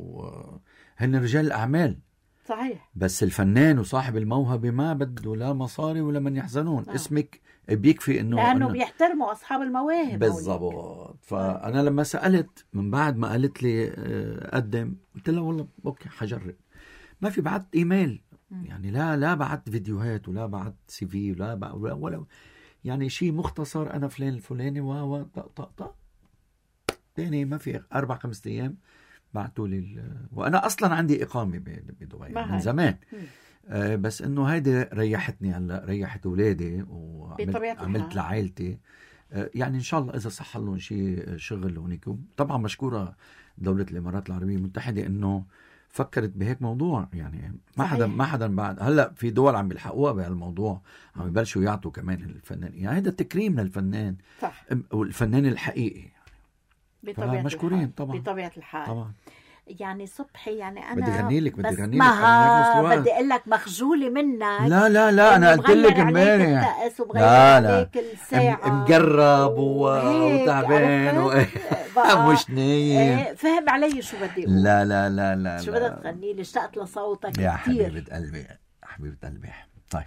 وهن رجال الاعمال صحيح، بس الفنان وصاحب الموهبه ما بده لا مصاري ولا من يحزنون. اسمك بيكفي انه لانه بيحترموا اصحاب المواهب. بالضبط. فانا لما سالت من بعد ما قالت لي قدم، قلت لها والله اوكي حجرب. ما في بعت ايميل يعني لا بعت فيديوهات ولا بعت سي في ولا يعني شيء مختصر انا فلان الفلاني و طق تاني ما في 4-5 ايام بعتوا لي وانا اصلا عندي اقامه بدبي من زمان. بس انه هيدي ريحتني. هلا ريحت اولادي وعملت لعائلتي. يعني ان شاء الله اذا صح لهم شيء شغل هونيك. طبعا مشكوره دوله الامارات العربيه المتحده انه فكرت بهيك موضوع. يعني ما حدا بعد هلا في دول عم بيلحقوها بهالموضوع، عم يبلشوا يعطوا كمان الفنان. يعني هذا تكريم للفنان. صح. والفنان الحقيقي بطبيعه مشكورين الحال. طبعا بطبيعه الحال طبعا. يعني صبحي يعني انا بدي غني لك بدي اقول لك مخجوله منك. لا انا قلت لك امبارح لا الساعه مقرب وتعبان مش نايم. فهم علي شو بدي اقول. لا شو بدك تغني لي؟ اشتقت لصوتك كثير يا حبيبه قلبي حبيبه قلبي. طيب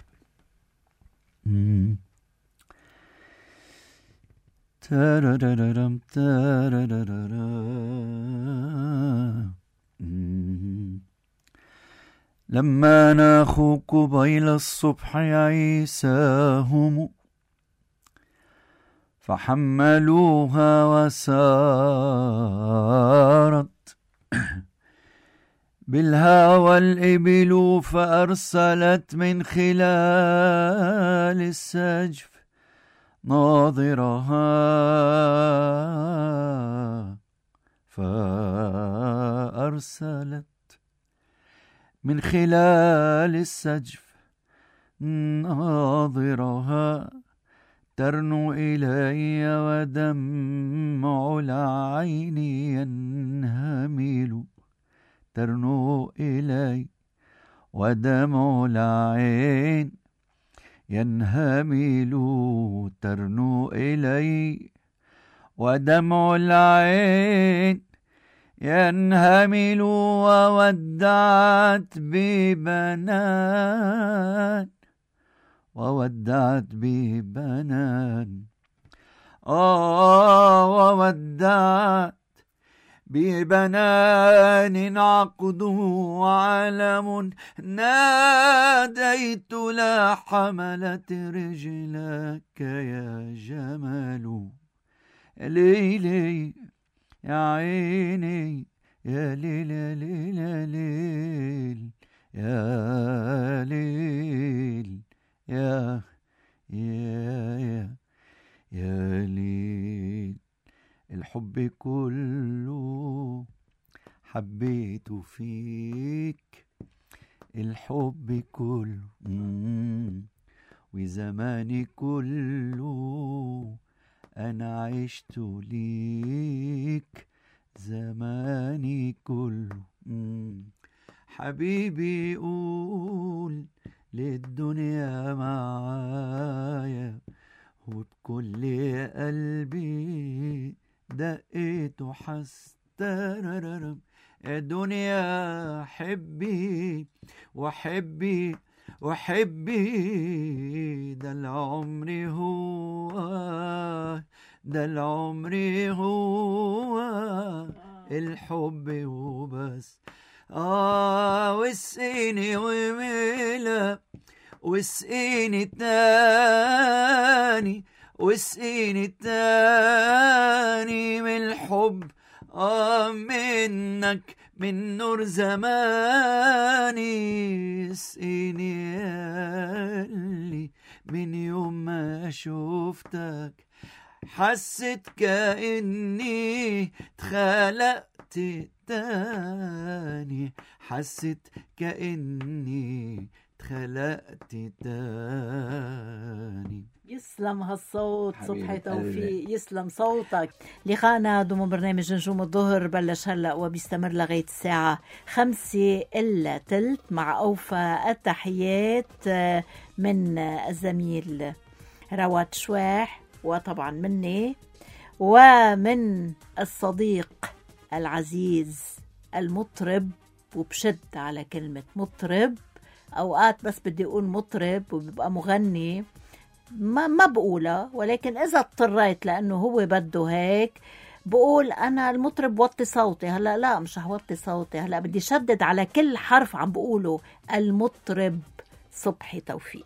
تارارارم لما ناخوا قبيل الصبح عيساهم فحملوها وسارت بالهوى الإبل فأرسلت من خلال السجف ناظرها فأرسلت من خلال السجف ناظرها ترنو إلي ودمع العين ينهمل ترنو إلي ودمع العين ينهمل ترنو إلي ودمع العين ينهمل وودعت ببنان وودعت ببنان وودعت ببنان عقده علم ناديت لا حملت رجلك يا جمال ليلي يا عيني يا ليل يا ليل يا ليل يا ليل الحب كله حبيته فيك الحب كله وزماني كله أنا عشت ليك زماني كله حبيبي قول للدنيا معايا وبكل قلبي دقيت وحستررم الدنيا حبي وحبي ده العمر هو ده العمر هو الحب وبس واسقيني وملا واسقيني تاني واسقيني تاني من الحب منك من نور زماني اسقيني ياللي من يوم ما شوفتك حسيت كأني اتخلقت تاني حسيت كأني اتخلقت تاني. يسلم هالصوت صبحي حبيبي توفيق، قلبي. يسلم صوتك. لقاءنا ضمن برنامج نجوم الظهر بلش هلأ وبيستمر لغاية الساعة 5:15 مع أوفى التحيات من الزميل رواد شواح، وطبعا مني ومن الصديق العزيز المطرب، وبشد على كلمة مطرب، أوقات بس بدي أقول مطرب وبيبقى مغني ما بقولها، ولكن إذا اضطريت لأنه هو بده هيك بقول أنا المطرب وطي صوتي. هلأ لا، مش هوطي صوتي، هلأ بدي شدد على كل حرف عم بقوله، المطرب صبحي توفيق.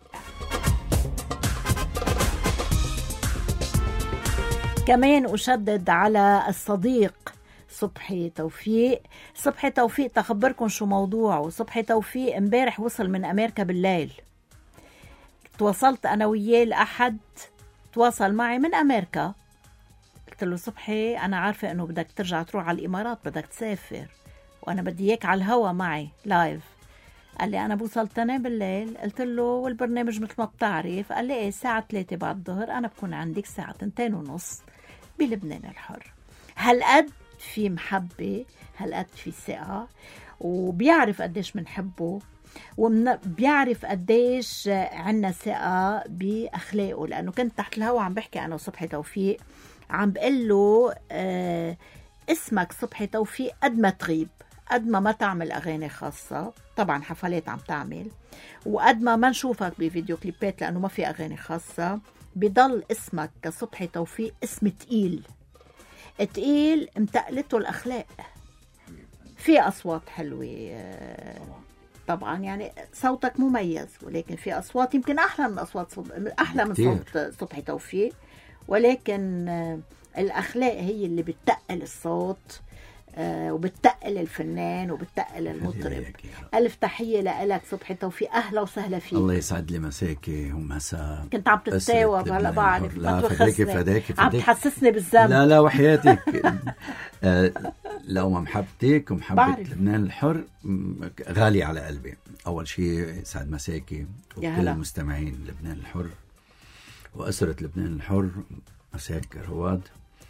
كمان أشدد على الصديق صبحي توفيق. صبحي توفيق تخبركن شو موضوعه. صبحي توفيق امبارح وصل من أمريكا بالليل، تواصلت أنا وياه الأحد، تواصل معي من أمريكا. قلت له صبحي أنا عارفة أنه بدك ترجع تروح على الإمارات، بدك تسافر، وأنا بدي إياك على الهوا معي لايف. قال لي أنا بوصل تاني بالليل. قلت له والبرنامج مثل ما بتعرف. قال لي إيه، الساعة 3 بعد الظهر، أنا بكون عندك الساعة 2:30 بلبنان الحر. هالقد في محبة، هالقد في ثقة، وبيعرف قديش منحبه، وبيعرف قديش عنا ثقة بأخلاقه. لأنه كنت تحت الهوا عم بحكي أنا وصبحي توفيق، عم بقول له اسمك صبحي توفيق قد ما تغيب، قد ما تعمل أغاني خاصة، طبعا حفلات عم تعمل، وقد ما نشوفك بفيديو كليبات لأنه ما في أغاني خاصة، بضل اسمك كصبحي توفيق اسم تقيل تقيل، متقلته الأخلاق. في أصوات حلوة طبعا، يعني صوتك مميز، ولكن في أصوات يمكن أحلى من أحلى من صوت صبحي توفيق، ولكن الأخلاق هي اللي بتقل الصوت وبتقل الفنان وبتقل المطرب. ألف تحية لك صبحي توفيق، أهلا وسهلا فيك. الله يسعد لي مساكي ومساء. كنت عم تتساوب هلا بعرف، لا فداكي عم تحسسني بالذنب. لا وحياتك لو ما محبتك ومحبة لبنان الحر غالي على قلبي. أول شيء يسعد مساكي وكل المستمعين لبنان الحر وأسرة لبنان الحر. مساك رواد.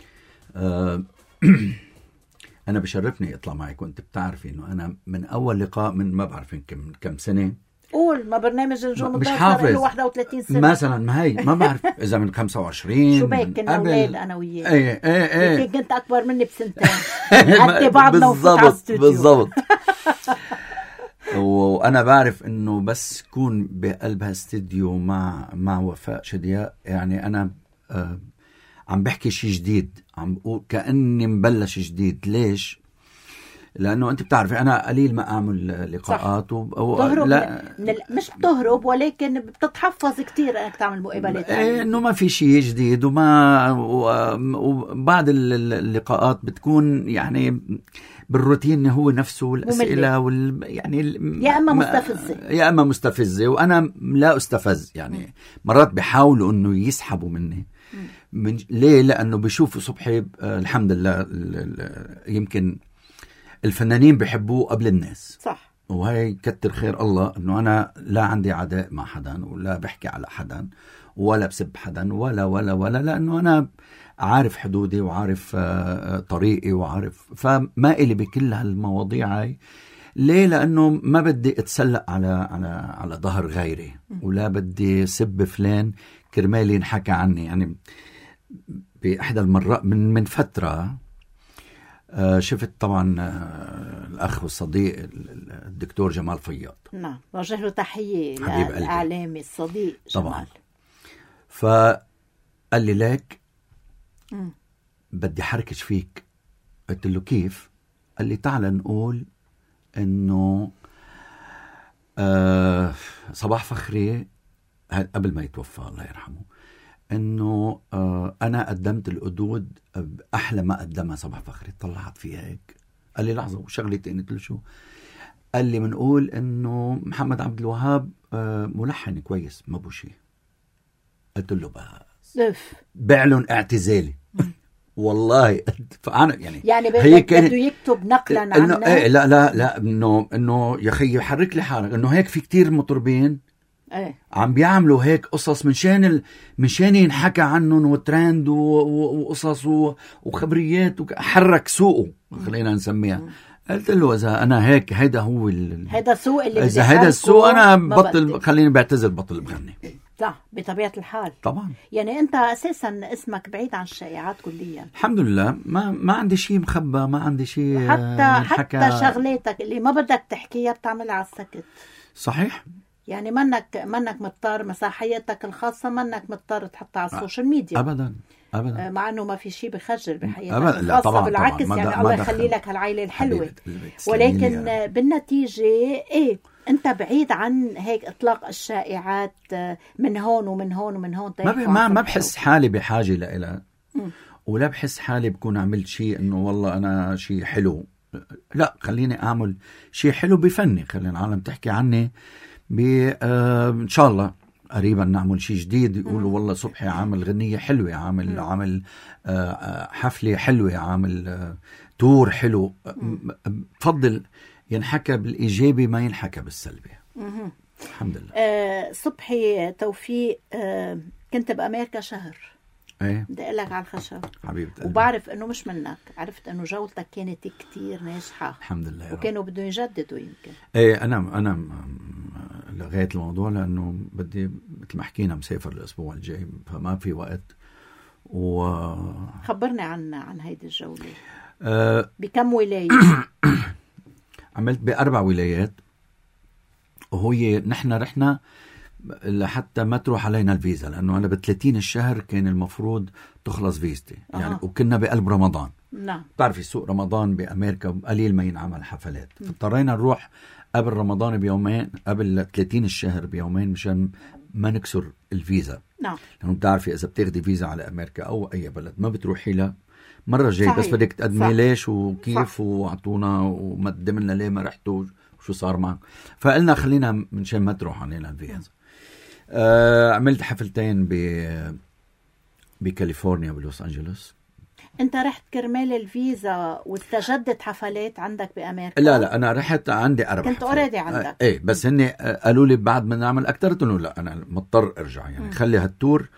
أنا بشرفني أطلع معك، وأنت بتعرفي إنه أنا من أول لقاء من ما بعرف كم سنة، قول ما برنامج نجوم مش الظهر حافظ، له 31 سنة مثلا، ما هي ما بعرف إذا من 25 شو بيك كنا أولاد أنا وياه. ايه كنت أكبر مني بسنتين قد بعضنا وفوت على الاستوديو بالضبط. وأنا بعرف إنه بس كون بقلب هالاستوديو مع وفاء شدياء، يعني أنا عم بحكي شيء جديد، عم بقول كأني مبلش جديد. ليش؟ لأنه أنت بتعرفي أنا قليل ما أعمل لقاءات لا مش بتهرب، ولكن بتتحفظ كتير أنك تعمل مقابلات. إنه ما في شيء جديد، وبعض اللقاءات بتكون يعني بالروتين هو نفسه، الأسئلة يعني يا أما مستفزة وأنا لا أستفز. يعني مرات بيحاولوا إنه يسحبوا مني. ليه؟ لأنه بيشوفوا صبحي الحمد لله يمكن الفنانين بيحبوه قبل الناس، صح، وهي كتر خير الله إنه أنا لا عندي عداء مع حدا ولا بحكي على حدا ولا بسب حدا ولا لأنه أنا عارف حدودي وعارف طريقي وعارف، فما إلي بكل هالمواضيع هاي. ليه؟ لأنه ما بدي أتسلق على ظهر غيري، ولا بدي سب فلان كرمالي ينحكى عني. يعني بإحدى المرات من فترة شفت طبعا الأخ والصديق الدكتور جمال فياض. نعم، وجه له تحية للإعلامي الصديق طبعا جمال. فقال لي لك بدي حركش فيك. قلت له كيف؟ قال لي تعال نقول إنه صباح فخري قبل ما يتوفى الله يرحمه انه انا قدمت القدود احلى ما قدمها صباح فخري. طلعت فيها هيك قال لي لحظه وشغلتين. قلت له شو؟ قال لي بنقول انه محمد عبد الوهاب ملحن كويس ما بو شيء. قلت له بس بعلن اعتزالي والله. فانا يعني هي كانت بده يكتب نقلا عنه. ايه لا انه يا اخي حرك لي حالك، انه هيك في كتير مطربين عم بيعملوا هيك قصص مشان ينحكى عنهم وترند وقصص وخبريات حرك سوقه خلينا نسميها. قلت له اذا انا هيك هيدا هو هيدا السوق اللي اذا هيدا السوق انا بطل، خليني بعتذر بطل بغني. صح بطبيعة الحال طبعا. يعني انت اساسا اسمك بعيد عن الشائعات كليا. الحمد لله ما عندي شيء مخبى، ما عندي شيء حتى شغلاتك اللي ما بدك تحكيها بتعملها على السكت. صحيح. يعني منك مضطر مساحيتك الخاصة، منك مضطر تحطها على السوشيال ميديا ابدا مع انه ما في شيء بخجل بحياتك الخاصة. لا طبعا بالعكس طبعا. يعني الله يخلي لك هالعائلة الحلوة. ولكن بالنتيجة ايه انت بعيد عن هيك اطلاق الشائعات من هون ومن هون ومن هون. ما بحس حالي بحاجة لإلها، ولا بحس حالي بكون عملت شيء انه والله انا شيء حلو. لا خليني اعمل شيء حلو بفني، خلينا العالم تحكي عني ان شاء الله قريبا نعمل شيء جديد يقولوا والله صبحي عامل غنية حلوة، عامل حفلة حلوة، عامل تور حلو. بفضل ينحكى بالإيجابي ما ينحكى بالسلبي. الحمد لله. صبحي توفيق كنت بأمريكا شهر. ايه بدي اقول لك على الخشب حبيبتي، وبعرف انه مش منك، عرفت انه جولتك كانت كتير ناجحه الحمد لله، وكانوا بدهم يجددوا يمكن. ايه انا لغايه الموضوع لانه بدي مثل ما حكينا مسافر الاسبوع الجاي فما في وقت. خبرني عن هيدي الجوله. بكم ولايه؟ عملت ب4 ولايات، وهي نحن رحنا لحتى ما تروح علينا الفيزا، لأنه أنا ب30 الشهر كان المفروض تخلص فيزتي يعني وكنا بقلب رمضان. نعم. تعرفي سوق رمضان بأمريكا قليل ما ينعمل حفلات، فاضطرينا نروح قبل رمضان بيومين، قبل 30 الشهر بيومين مشان ما نكسر الفيزا. نعم. لأنه بتعرفي إذا بتاخدي فيزا على أمريكا أو أي بلد ما بتروحي لها مرة جاي، بس بدك تقدمي ليش وكيف وعطونا وما تقدم لنا ليه ما رحتوا وشو صار معك. فقلنا خلينا منشان ما تروح علينا الفيزا. عملت حفلتين بكاليفورنيا بلوس أنجلوس. انت رحت كرمال الفيزا واستجدت حفلات عندك بأمريكا؟ لا أنا رحت عندي 4 كنت اوريدي عندك. ايه بس هني قالوا لي بعد ما نعمل أكتر، قلت له لا أنا مضطر أرجع يعني خلي هالتور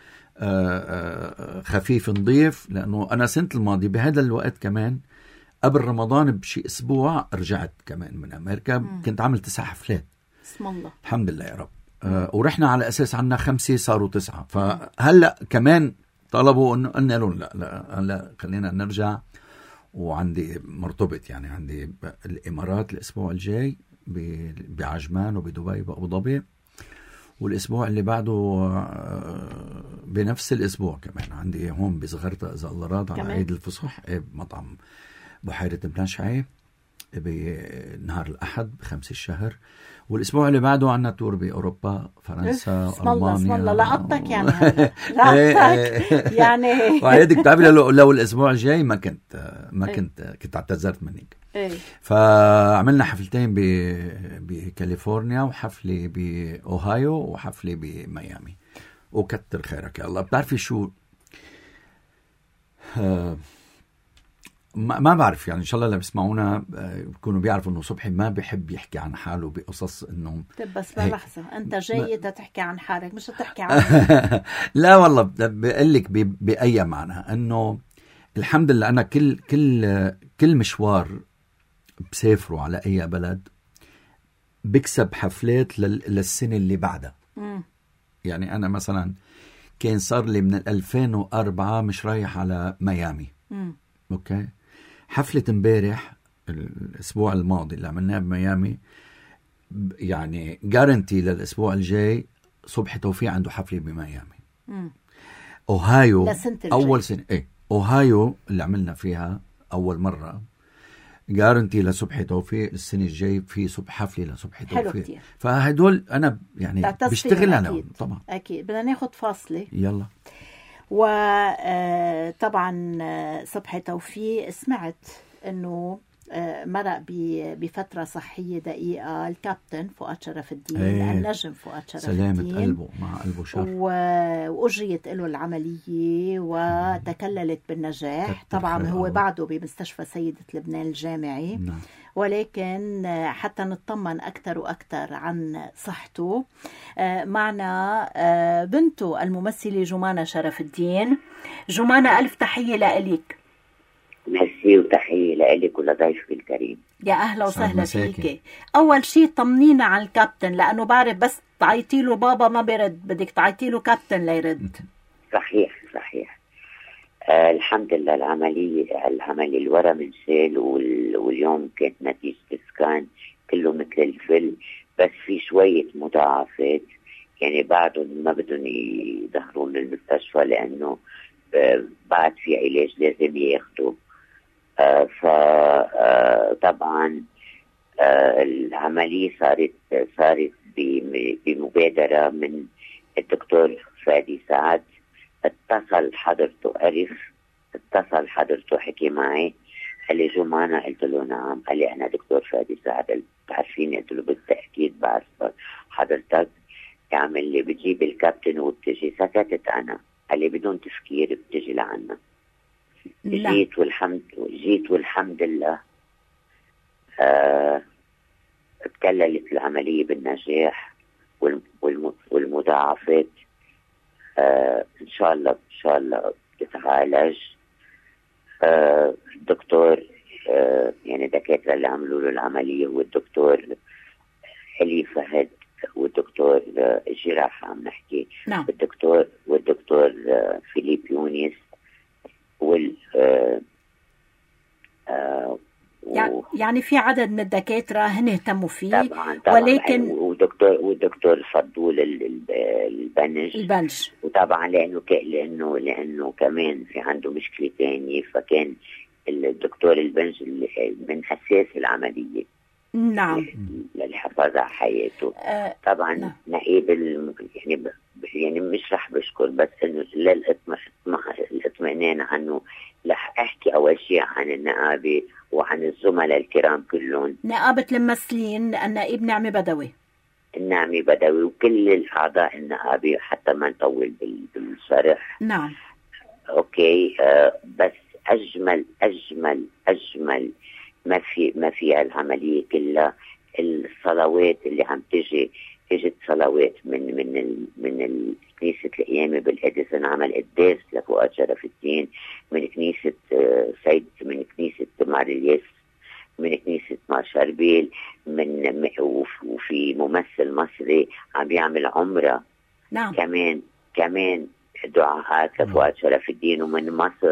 خفيف نضيف، لأنه أنا سنة الماضي بهذا الوقت كمان قبل رمضان بشي أسبوع رجعت كمان من أمريكا. كنت عامل 9 حفلات بسم الله الحمد لله يا رب. ورحنا على أساس عنا 5 صاروا 9. فهلأ كمان طلبوا إنه قلنا لهم لا خلينا نرجع. وعندي مرتبط يعني عندي الإمارات الأسبوع الجاي بعجمان وبدبي وأبو ظبي، والأسبوع اللي بعده بنفس الأسبوع كمان عندي هون بصغرطة إذا الله راد على عيد الفصح بمطعم بحيرة بنشعي بنهار الأحد ب5 الشهر. والأسبوع اللي بعده عنا تور بأوروبا، فرنسا، ألمانيا. اسم الله لقطتك يعني لقطك يعني وعيدك بتعمل لو الأسبوع الجاي ما كنت اعتذرت منك. فعملنا حفلتين بكاليفورنيا وحفلة بأوهايو وحفلة بميامي، وكتر خيرك يا الله. بتعرفي شو ما بعرف يعني إن شاء الله اللي بيسمعونا بيكونوا بيعرفوا إنه صبحي ما بيحب يحكي عن حاله بقصص إنه. بس لحظة أنت جاي تحكي عن حالك مش تحكي عن لا والله بقلك بأي معنى إنه الحمد لله أنا كل مشوار بسافروا على أي بلد بكسب حفلات للسنة اللي بعدها. يعني أنا مثلا كان صار لي من 2004 مش رايح على ميامي. أوكي، حفلة امبارح الأسبوع الماضي اللي عملناها بميامي يعني جارنتي للأسبوع الجاي صبحي توفيق عنده حفلة بميامي. أوهايو أول سنة أوهايو اللي عملنا فيها أول مرة جارنتي لصبحي توفيق السنة الجاي في حفلة لصبحي توفيق. فهدول أنا يعني بشتغل عليهم طبعا. أكيد بدنا ناخد فاصلة. يلا. وطبعا صبحي توفيق سمعت أنه مرق بفترة صحية دقيقة الكابتن فؤاد شرف الدين، النجم فؤاد شرف الدين، سلامة قلبه مع قلبه شر، وأجريت له العملية وتكللت بالنجاح. طبعا هو بعده بمستشفى سيدة لبنان الجامعي. نعم. ولكن حتى نطمن أكثر وأكثر عن صحته معنا بنته الممثلة جمانة شرف الدين. جمانة، ألف تحية لإليك. ميرسي وتحية لإلك ولضيفك الكريم. يا أهلا وسهلا فيك. أول شيء طمنينا عن الكابتن، لأنه بعرف بس تعيطي له بابا ما بيرد، بدك تعيطي له كابتن ليرد. صحيح. الحمد لله العملية الورم انشال، واليوم كانت نتيجة السكان كله مثل الفل، بس في شوية مضاعفات يعني بعدهم ما بدهم يظهرون للمستشفى لأنه بعد في علاج لازم ياخدوا. فطبعا العملية صارت بمبادرة من الدكتور فادي سعد. اتصل حضرته حكي معي، قال لي جمانة، قلت له نعم. قال لي أنا دكتور فادي سعد، تعرفيني؟ قلت له بالتأكيد بعرف حضرتك، يعمل لي بجيب الكابتن وبتجي. سكتت أنا، قال لي بدون تفكير بتجي لعنا. جيت والحمد لله اتكللت العملية بالنجاح والمضاعفات ان شاء الله بتتعالج. الدكتور يعني دكاترة اللي عملوا له العملية، والدكتور علي فهد، والدكتور جراح عم نحكي، نعم. والدكتور فيليب يونس، يعني في عدد من الدكاترة هن اهتموا فيه. طبعا. ولكن والدكتور فضول البنج. وطبعا لأنه كمان في عنده مشكلة تانية، فكان الدكتور البنج من أساس العملية. نعم. للحفاظ على حياته. طبعا. نعم. نقيب يعني مش رح بشكر، بس انه للاطمئنان عنه رح احكي اول شيء عن النقابة وعن الزملاء الكرام كلهم. نقابة الممثلين النائب نعمة بدوي وكل الأعضاء النقابة، حتى ما نطول بالشرح. نعم. اوكي. بس أجمل ما فيها العملية كلها الصلوات اللي عم اجت صلوات من كنيسة القيامة بالإديسون، عمل قداس لفؤاد شرف الدين، من كنيسة من كنيسة ماريليس، من كنيسة مارشاربيل، وفي ممثل مصري عم يعمل عمرة. نعم. كمان دعاءات لفؤاد شرف الدين. ومن مصر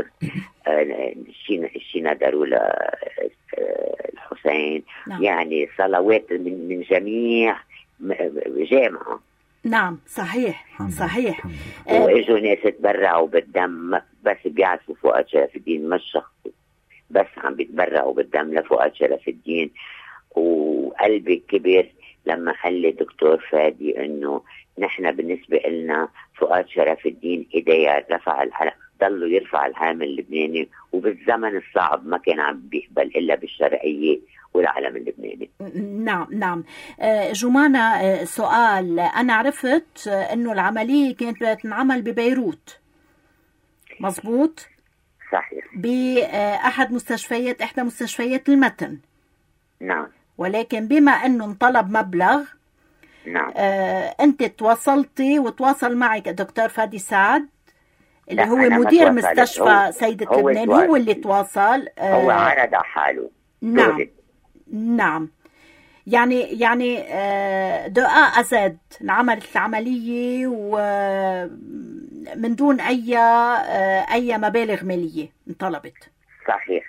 شينا دارولة الحسين. نعم. يعني صلوات من جميع جامعة. نعم. صحيح. واجوا ناس تبرعوا بالدم، بس بيعرفوا فؤاد شرف الدين مش شخصي، بس عم بيتبرعوا بالدم لفؤاد شرف الدين. وقلبي كبير لما قال لي دكتور فادي انه نحن بالنسبة لنا فؤاد شرف الدين ايديا ضلوا يرفع العالم اللبناني، وبالزمن الصعب ما كان عم بيقبل الا بالشرعية والعالم اللبناني. نعم. جمانة، سؤال. أنا عرفت أنه العملية كانت تنعمل ببيروت، مظبوط؟ صحيح. بأحد إحدى مستشفيات المتن. نعم. ولكن بما أنه انطلب مبلغ، نعم. أنت وتواصل معك الدكتور فادي سعد اللي هو مدير مستشفى سيدة لبنان، هو اللي تواصل. هو عرض حاله. نعم. يعني دقائق أزاد انعملت العملية ومن دون أي مبالغ مالية انطلبت. صحيح.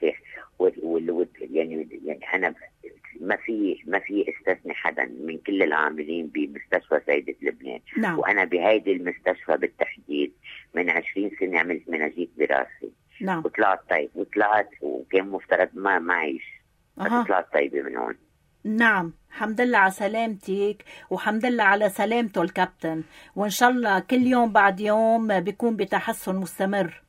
يعني أنا ما في استثني حدا من كل العاملين بمستشفى سيدة لبنان. نعم. وأنا بهيدي المستشفى بالتحديد من 20 سنة عملت مناجيت دراسي. نعم. وطلعت وكان مفترض ما معيش. طلعت طيبة من هون. نعم. حمد لله على سلامتك، وحمد لله على سلامته الكابتن، وإن شاء الله كل يوم بعد يوم بيكون بتحسن مستمر.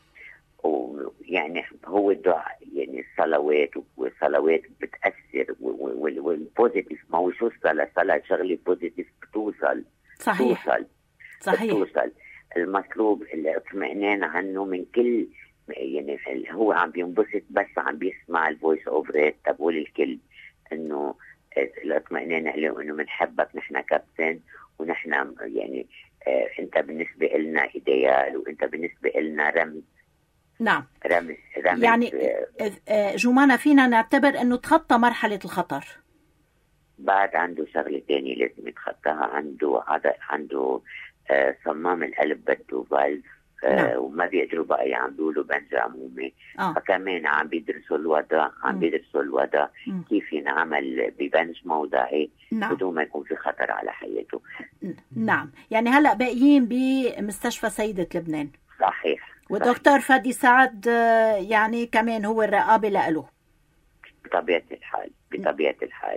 ويعني هو الدعاء، يعني الصلوات، والصلوات بتأثر، والبوزيتيف، ما هو شو الصلاة شغلة بوزيتيف بتوصل. صحيح. صحيح. بتوصل المطلوب الاطمئنان عنه من كل، يعني هو عم بينبسط بس عم بيسمع الفويس اوفرات تبول الكل، انه الاطمئنان له انه بنحبك نحن كابتن، ونحن يعني انت بالنسبة لنا ايديال، وانت بالنسبة لنا رمز. نعم. رمز يعني جمانة فينا نعتبر انه تخطى مرحلة الخطر. بعد عنده شغلة تانية لازم يتخطاها، عنده صمام القلب بده فالف، وما بيقدروا بقى يعملوا له بنج عمومي. فكمان عم بيدرسوا الوضع كيف ينعمل ببنج موضعي بدون ما يكون في خطر على حياته. نعم. يعني هلأ باقيين بمستشفى سيدة لبنان. صحيح. ودكتور فادي سعد يعني كمان هو الرقابة له. بطبيعة الحال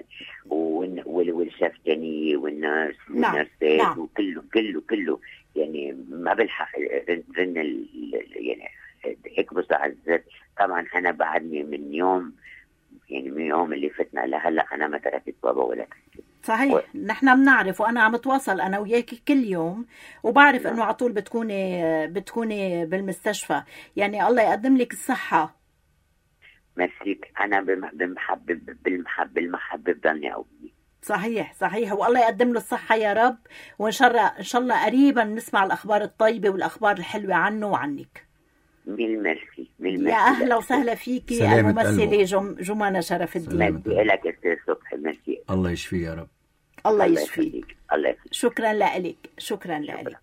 والشفتانية والناس والنرسات، وكله يعني ما بلحق رن يعني هيك بصعزت. طبعا أنا بعدني من يوم اللي فتنا لهلا أنا ما تركت بابا ولا كسي. صحيح. نحن بنعرف، وأنا عم اتواصل أنا وياك كل يوم، وبعرف إنه عطول بتكوني بالمستشفى. يعني الله يقدم لك الصحة. مسيك. أنا بالمحبة بضلني أقوي. صحيح. والله يقدم له الصحة يا رب، وإن شاء الله قريبا نسمع الأخبار الطيبة والأخبار الحلوة عنه وعنك. بالمرسي. يا أهلا وسهلا فيكي الممثلة جمانة شرف الدين. مرسي لك أستاذ صبحي. مرسي. الله يشفي يا رب. الله يشفيك. شكرا لك. شكرا.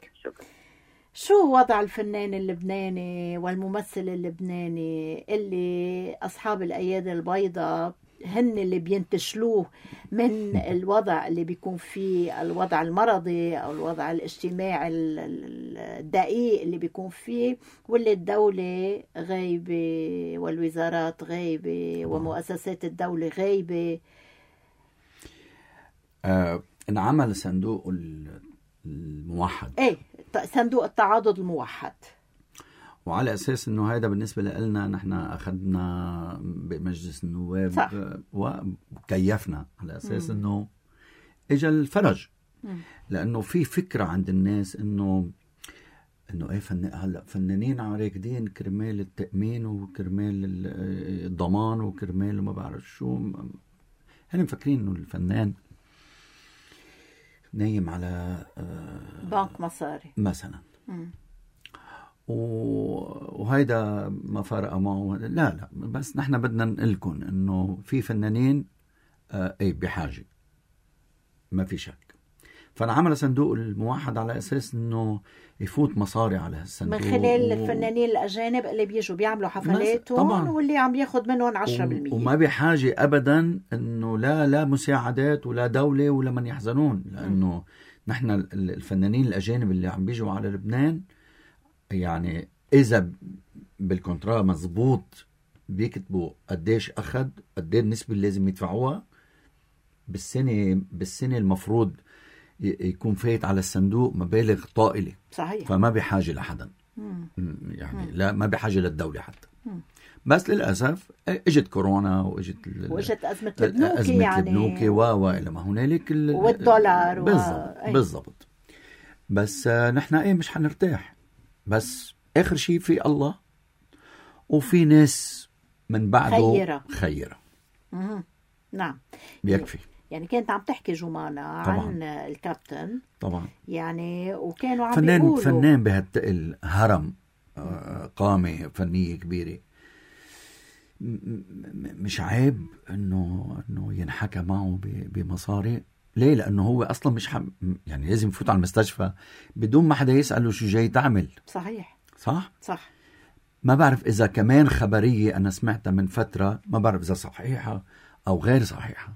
شو وضع الفنان اللبناني والممثل اللبناني اللي أصحاب الأيادي البيضاء هن اللي بينتشلوه من الوضع اللي بيكون فيه الوضع المرضي أو الوضع الاجتماعي الدقيق اللي بيكون فيه، واللي الدولة غايبة والوزارات غايبة ومؤسسات الدولة غايبة. انعمل صندوق الموحد. صندوق التعاضد الموحد، وعلى أساس أنه هذا بالنسبة لنا نحن أخذنا بمجلس النواب وكيفنا على أساس أنه إجا الفرج. لأنه في فكرة عند الناس أنه هلأ فنانين عم راكدين كرمال التأمين وكرمال الضمان وكرمال وما بعرف شو. هن مفكرين أنه الفنان نايم على بنك مصاري مثلا. وهيدا ما فرق معه. لا بس نحن بدنا نقلكم انه في فنانين بحاجة، ما في شك. فنعمل صندوق الموحد على اساس انه يفوت مصاري على هالصندوق من خلال الفنانين الاجانب اللي بيجوا بيعملوا حفلاتهم، واللي عم ياخد منهم 10%. وما بحاجة ابدا انه لا مساعدات ولا دولة ولا من يحزنون، لانه نحن الفنانين الاجانب اللي عم بيجوا على لبنان يعني إذا بالكونترا مزبوط بيكتبوا قديش أخذ، قديش النسبة اللي لازم يدفعوها بالسنة المفروض يكون فايت على الصندوق مبالغ طائلة. صحيح. فما بحاجة لحدا يعني لا ما بحاجة للدولة حتى. بس للأسف اجت كورونا واجت أزمة البنوكي يعني البنوكي وإلى ما هنالك والدولار بالضبط. بس نحن مش حنرتاح. بس آخر شيء في الله وفي ناس من بعده خيرة. نعم بيكفي. يعني كانت عم تحكي جمانة عن الكابتن طبعا، يعني وكانوا عم بيقولوا فنان بهالتقل هرم قامة فنية كبيرة. مش عيب انه ينحكى معه بمصاري. ليه؟ لأنه هو أصلا مش يعني لازم يفوت على المستشفى بدون ما حدا يسأله شو جاي تعمل. صحيح. صح. ما بعرف إذا كمان خبرية أنا سمعتها من فترة، ما بعرف إذا صحيحة أو غير صحيحة.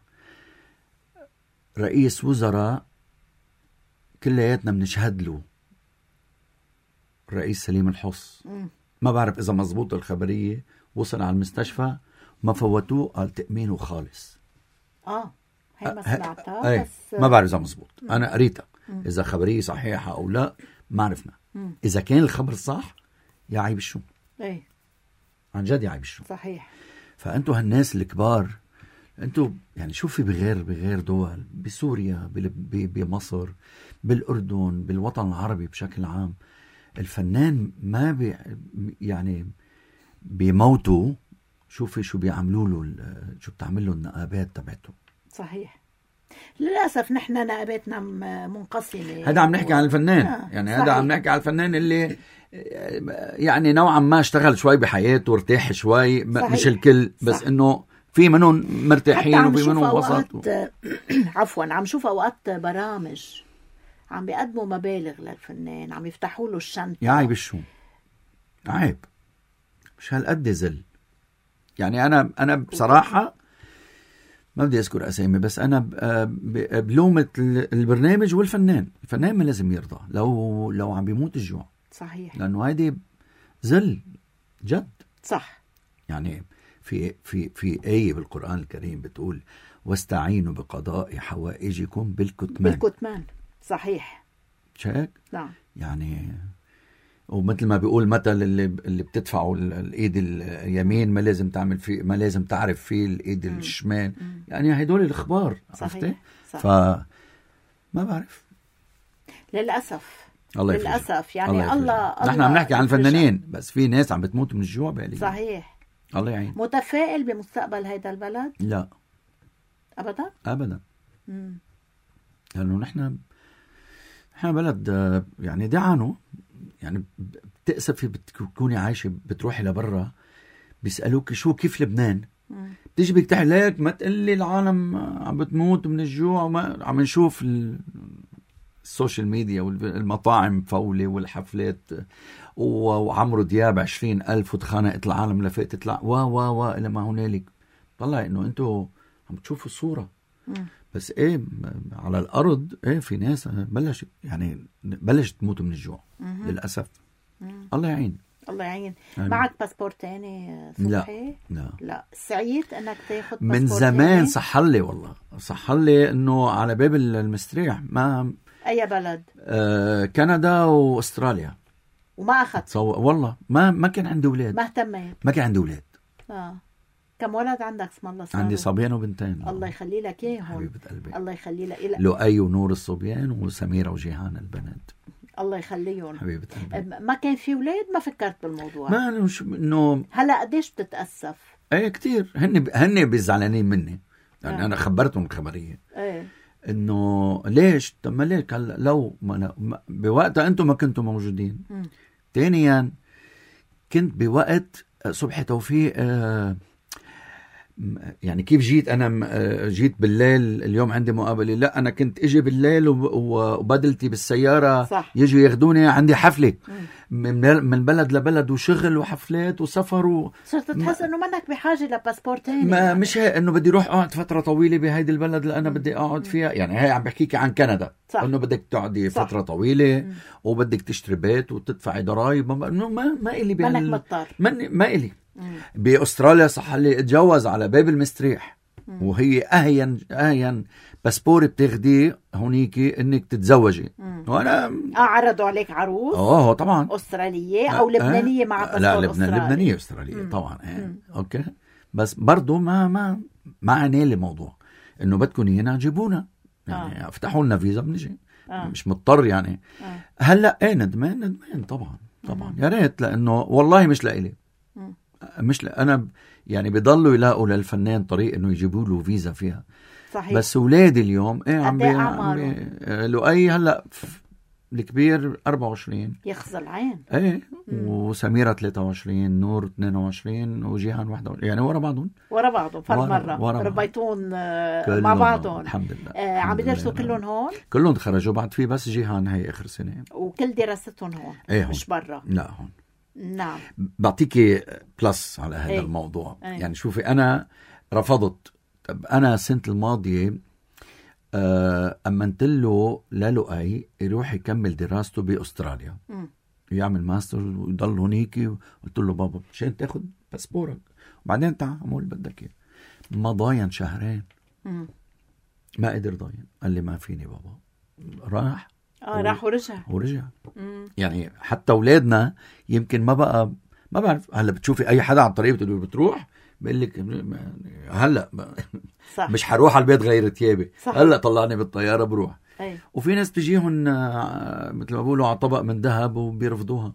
رئيس وزراء كلياتنا بنشهد له، الرئيس سليم الحص، ما بعرف إذا مزبوط الخبرية، وصل على المستشفى ما فوتوه، قال تأمينه خالص. هي ما سمعتها بس ما بعرف اذا مزبوط. انا قريتها اذا خبريه صحيحه او لا ما عرفنا. اذا كان الخبر صح يا عيب الشو، ايه عن جد يا عيب الشو. صحيح. فانتوا هالناس الكبار انتوا يعني شوفي بغير دول، بسوريا، بمصر، بالاردن، بالوطن العربي بشكل عام، الفنان ما يعني بيموتوا، شوفي شو بيعملوا له، شو بتعمل له النقابات تبعته. صحيح. للأسف نحن نقابتنا منقسمة. هذا عم نحكي عن الفنان يعني هذا عم نحكي عن الفنان اللي يعني نوعا ما اشتغل شوي بحياته وارتاح شوي. مش الكل بس صح. انه في منهم مرتاحين وفي منهم وسط عفوا عم شوف اوقات برامج عم بيقدموا مبالغ للفنان، عم يفتحوا له الشنطة. يا عيب الشو، عيب، مش هالقد زل. يعني انا بصراحة ما بدي اذكر اسامي، بس انا بلومة البرنامج والفنان. الفنان ما لازم يرضى لو عم بيموت الجوع. صحيح. لانه هيدي زل جد. صح. يعني في آية بالقرآن الكريم بتقول واستعينوا بقضاء حوائجكم بالكتمان. صحيح. شاك؟ نعم. يعني ومثل ما بيقول مثل اللي بتدفعوا الايد اليمين ما لازم تعمل فيه، ما لازم تعرف فيه الايد الشمال. يعني هدول الاخبار. عرفتي؟ فما بعرف للاسف. الله للاسف يعني الله نحن عم نحكي عن الفنانين بس في ناس عم بتموت من الجوع بالي. صحيح. الله يعين. متفائل بمستقبل هيدا البلد؟ لا ابدا. لانه نحن بلد يعني دعانوا، يعني بتأسفي بتكوني عايشة بتروحي لبرا بيسألوك شو كيف لبنان، بتيجي بتحكي لك ما تقلي العالم عم بتموت من الجوع. وما عم نشوف السوشيال ميديا والمطاعم فولة والحفلات وعمرو دياب 20,000 وتخانقت العالم لفات تطلع إلى ما هنالك. طلع إنه أنتوا عم تشوفوا الصورة بس إيه على الأرض. إيه في ناس بلشت تموت من الجوع للأسف. الله يعين. الله يعين. معك باسبور تاني صبحي؟ لا. سعيد انك تاخد باسبور من زمان. صحلي والله صحلي انه على باب المستريح. ما اي بلد؟ كندا واستراليا. وما اخذت؟ والله ما كان عندي اولاد. ما اهتميت. ما كان عندي اولاد. كم ولد عندك اسم الله؟ عندي صبيان وبنتين. الله يخلي لك اياهم حبيبة قلبي. الله يخلي لك لؤي ونور الصبيان وسميرة وجيهان البنات. الله يخليهم حبيبة قلبي. ما كان في اولاد؟ ما فكرت بالموضوع؟ ما انه هلا قديش بتتأسف؟ ايه كتير. هن بيزعلانين مني يعني انا خبرتهم الخبرية. ايه انه ليش؟ طب ما ليك هلا لو بوقتها انتم ما كنتوا موجودين. ثانيا كنت بوقت صبحي توفيق. يعني كيف جيت أنا جيت بالليل اليوم عندي مقابلة. لا أنا كنت إجي بالليل وبدلتي بالسيارة. صح. يجوا ياخدوني عندي حفلة من بلد لبلد وشغل وحفلات وسفر صرت تحس إنه منك بحاجة لباسبور تاني. ما يعني. مش هي إنه بدي روح أقعد فترة طويلة بهيدي البلد اللي أنا بدي أقعد فيها. يعني هاي عم بحكيكي عن كندا. صح. إنه بدك تقعدي فترة طويلة وبدك تشتري بيت وتدفعي ضرائب. ما إلي منك مضطر. ما إلي. بأستراليا صح لي اتجوز على باب المستريح. وهي أهين باسبور بتاخديه هونيكي انك تتزوجي. وانا عرضوا عليك عروس طبعا استراليه او لبنانيه مع باسبور لا لبنانيه استراليه طبعا. اوكي بس برضو ما عني لي موضوع انه بدكم هنا جيبونا يعني افتحوا لنا فيزا بنجي. مش مضطر يعني. هلا ندمان طبعا يا ريت لانه والله مش لإلي. أنا يعني بيضلوا يلاقوا للفنان طريق إنه يجيبوا له فيزا فيها. صحيح. بس أولادي اليوم عم لؤي هلا الكبير 24 يخزى العين. وسميرة 23 نور 22 وجيهان 21 يعني ورا بعضهم فرد مرة ربيتون مع بعضهم الحمد لله. عم بيدرسوا كلهم هون؟ كلهم تخرجوا بعد في بس جيهان هي آخر سنة. وكل دراستهم هون؟ مش برا؟ لا هون. نعم. بعطيكي بلس على هذا الموضوع. يعني شوفي أنا رفضت. طب أنا السنة الماضية أمنت له للؤي يروح يكمل دراسته بأستراليا. يعمل ماستر ويضل هونيكي. قلت له بابا مشان تاخد باسبورك وبعدين تعمل بدك. ما ضاين شهرين ما قدر ضاين، قال لي ما فيني بابا. راح راح ورجع. يعني حتى أولادنا يمكن ما بعرف. هلا بتشوفي أي حدا عن طريق بتروح بقول لك هلا صح. مش حروح على البيت غير ثيابي، هلا طلعني بالطيارة بروح. وفي ناس تجيهم مثل ما بقولوا على طبق من ذهب وبيرفضوها.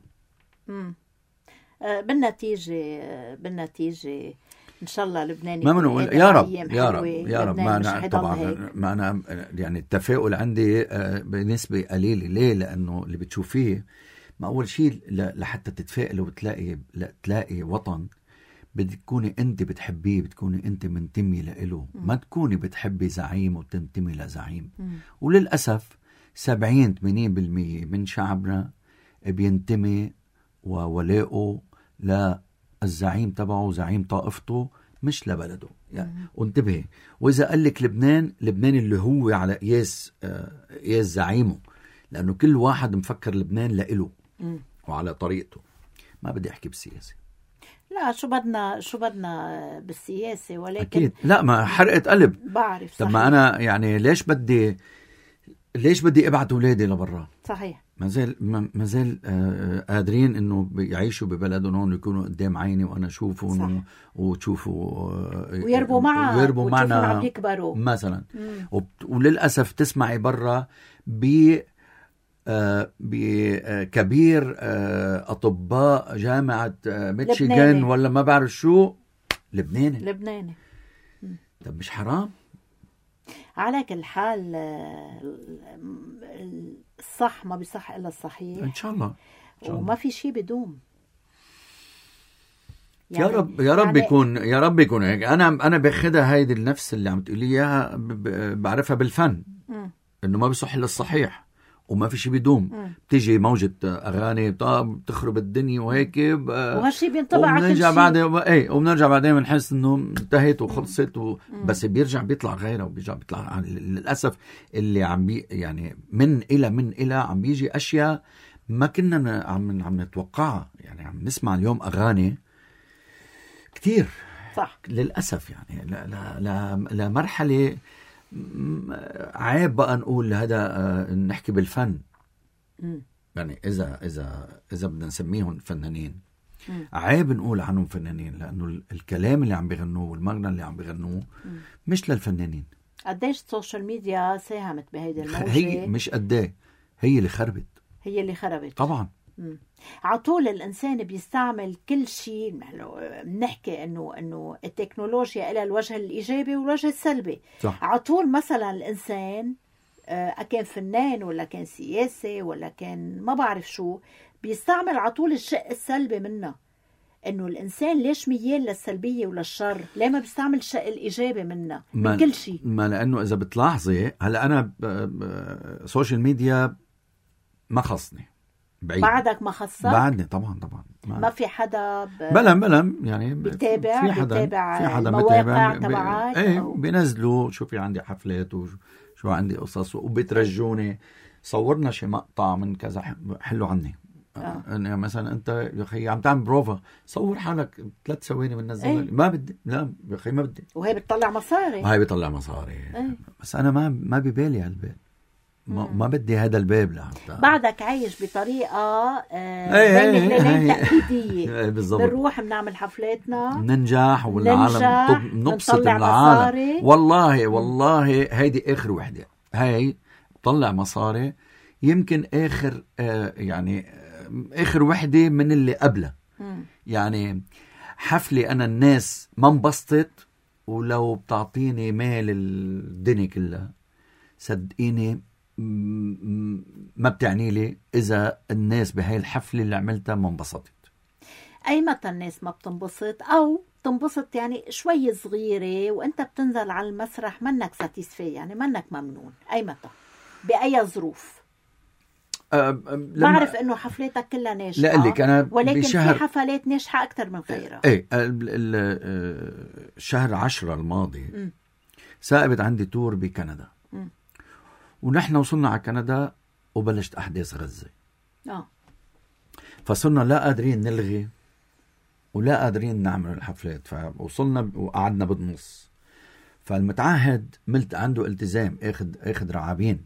بالنتيجة إن شاء الله لبنان ما بنقول يا رب ما أنا طبعا ما أنا يعني التفاؤل عندي بنسبة قليلة. ليه؟ لأنه اللي بتشوفيه ما أول شيء لحتى تتفائل وتلاقي وطن بتكوني أنت بتحبيه، بتكوني أنت منتمي له، ما تكوني بتحبي زعيم وتنتمي لزعيم. وللأسف 70-80% من شعبنا بينتمي وولاؤه للزعيم تبعه، زعيم طائفته، مش لبلده يعني. وانتبهي، وإذا قال لك لبنان اللي هو على قياس زعيمه، لأنه كل واحد مفكر لبنان لإله وعلى طريقته. ما بدي أحكي بالسياسة، لا شو بدنا بالسياسة، ولكن أكيد لا، ما حرقت قلب. بعرف. طب ما أنا يعني ليش بدي أبعت أولادي لبرا؟ صحيح. ما زال قادرين إنه يعيشوا ببلدهم هون، يكونوا قدام عيني وأنا أشوفهم وتشوفوا ويربوا معنا عم يكبروا مثلا. وللأسف تسمعي برا بكبير أطباء جامعة ميشيغان ولا ما بعرف شو لبناني. طب مش حرام؟ على كل حال الصح ما بيصح إلا الصحيح إن شاء الله. وما في شيء بدوم يعني يا رب يكون هيك. أنا باخدها هيدي النفس اللي عم تقولي إياها، بعرفها بالفن إنه ما بيصح إلا الصحيح وما في شيء بدوم. بتيجي موجة أغاني بتخرب الدنيا وهيك، وهالشي بينطبع على كل شيء. وبنرجع بعدين بنحس إنه انتهت وخلصت بس بيطلع غيره، بيطلع للأسف اللي يعني من إلى عم بيجي أشياء ما كنا عم نتوقعها. يعني عم نسمع اليوم أغاني كتير صح للأسف، يعني لا مرحلة عيب بقى نقول هذا نحكي بالفن. يعني إذا بدنا نسميهم فنانين، عيب نقول عنهم فنانين، لأنه الكلام اللي عم بيغنوه والمغنى اللي عم بيغنوه مش للفنانين. قديش السوشيال ميديا ساهمت بهيدي الموجة؟ هي مش قديه، هي اللي خربت طبعا. عطول الإنسان بيستعمل كل شيء. بنحكي إنه التكنولوجيا إلى الوجه الإيجابي والوجه السلبي. عطول مثلا الإنسان كان فنان ولا كان سياسي ولا كان ما بعرف شو، بيستعمل عطول الشق السلبي منه. إنه الإنسان ليش ميال للسلبية وللشر؟ ليه ما بيستعمل الشق الإيجابي منه من كل شيء؟ ما لأنه إذا بتلاحظي هلا أنا سوشيال ميديا ما خصني بعيد. بعدك ما خصك؟ بعدني طبعا ما في حدا بلا يعني بيتابع في حدا المواقع تبعك بينزلوا شو في عندي حفلات وشو عندي قصص وبترجوني صورنا شي مقطع من كذا حلو عني. يعني مثلا انت يا اخي عم تعمل بروفا، صور حالك 3 ثواني بننزل. ما بدي، لا يا اخي ما بدي. وهي بتطلع مصاري. بس انا ما ببالي هالباب، ما بدي هذا الباب لحتى بعدك عايش بطريقة بين الليلين تأكيدية. بنروح بنعمل حفلاتنا ننجح والعالم نبسط العالم. والله هيدي آخر وحدة، هاي طلع مصاري. يمكن آخر يعني آخر وحدة من اللي قبلها. يعني حفلة أنا الناس ما انبسطت، ولو بتعطيني مال الدنيا كلها صدقيني ما بتعني لي إذا الناس بهاي الحفلة اللي عملتها ما انبسطت. أي متى الناس ما بتنبسط أو تنبسط يعني شوي صغيرة وأنت بتنزل على المسرح منك ساتيسفي، يعني منك ممنون. أي متى بأي ظروف؟ بعرف إنه حفلاتك كلها ناجحة، لا لك أنا ولكن في حفلات ناجحة أكتر من غيرها. شهر 10 الماضي ساقبت عندي تور بكندا، ونحن وصلنا على كندا وبلشت أحداث غزة. فصرنا لا قادرين نلغي ولا قادرين نعمل الحفلات، فوصلنا وقعدنا بالنص. فالمتعهد عنده التزام اخذ رعابين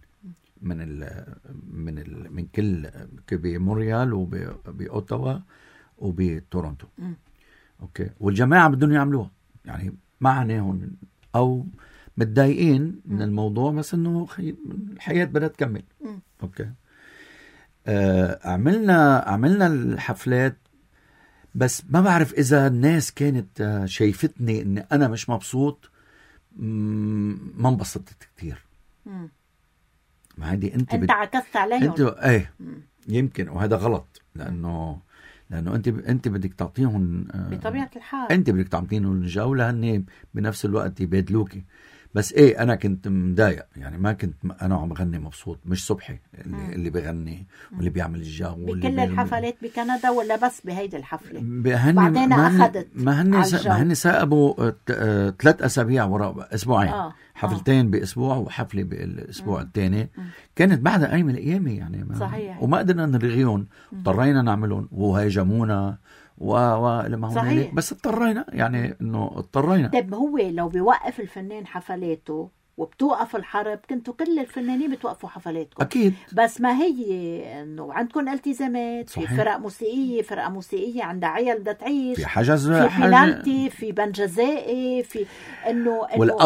من كل بمونريال وبأوتاوا وبتورونتو. اوكي، والجماعه بدهم يعملوها، يعني ما عناهم او متضايقين من الموضوع، بس انه الحياه بدها تكمل. اوكي. عملنا الحفلات، بس ما بعرف اذا الناس كانت شايفتني ان انا مش مبسوط، ما انبسطت كتير. ما هذه انت عكست عليهم انت ايه يمكن، وهذا غلط، لانه انت بدك تعطيهم بطبيعه الحال، انت بدك تعطيهم الجو لهن بنفس الوقت يبادلوكي. بس ايه انا كنت مضايق، يعني ما كنت انا عم بغني مبسوط، مش صبحي اللي بغني واللي بيعمل الجو بكل الحفلات بكندا ولا بس بهيدي الحفله؟ بعدين اخذت ما هن ساقبوا 3 أسابيع وراء اسبوعين. حفلتين باسبوع وحفله بالاسبوع الثاني، كانت بعدها ايام الايام يعني صحيح. وما قدرنا نلغيهم، اضطرينا نعملهم وهاجمونا لما هنالك، بس اضطرينا، يعني انه اضطرينا. طيب هو لو بيوقف الفنان حفلاته وبتوقف الحرب، كنتوا كل الفنانين بتوقفوا حفلاتكم اكيد، بس ما هي انه عندكم التزامات. صحيح. في فرقه موسيقيه عندها عيال بدها تعيش، في حجز، في بلانتي، في بن جزائي، في انه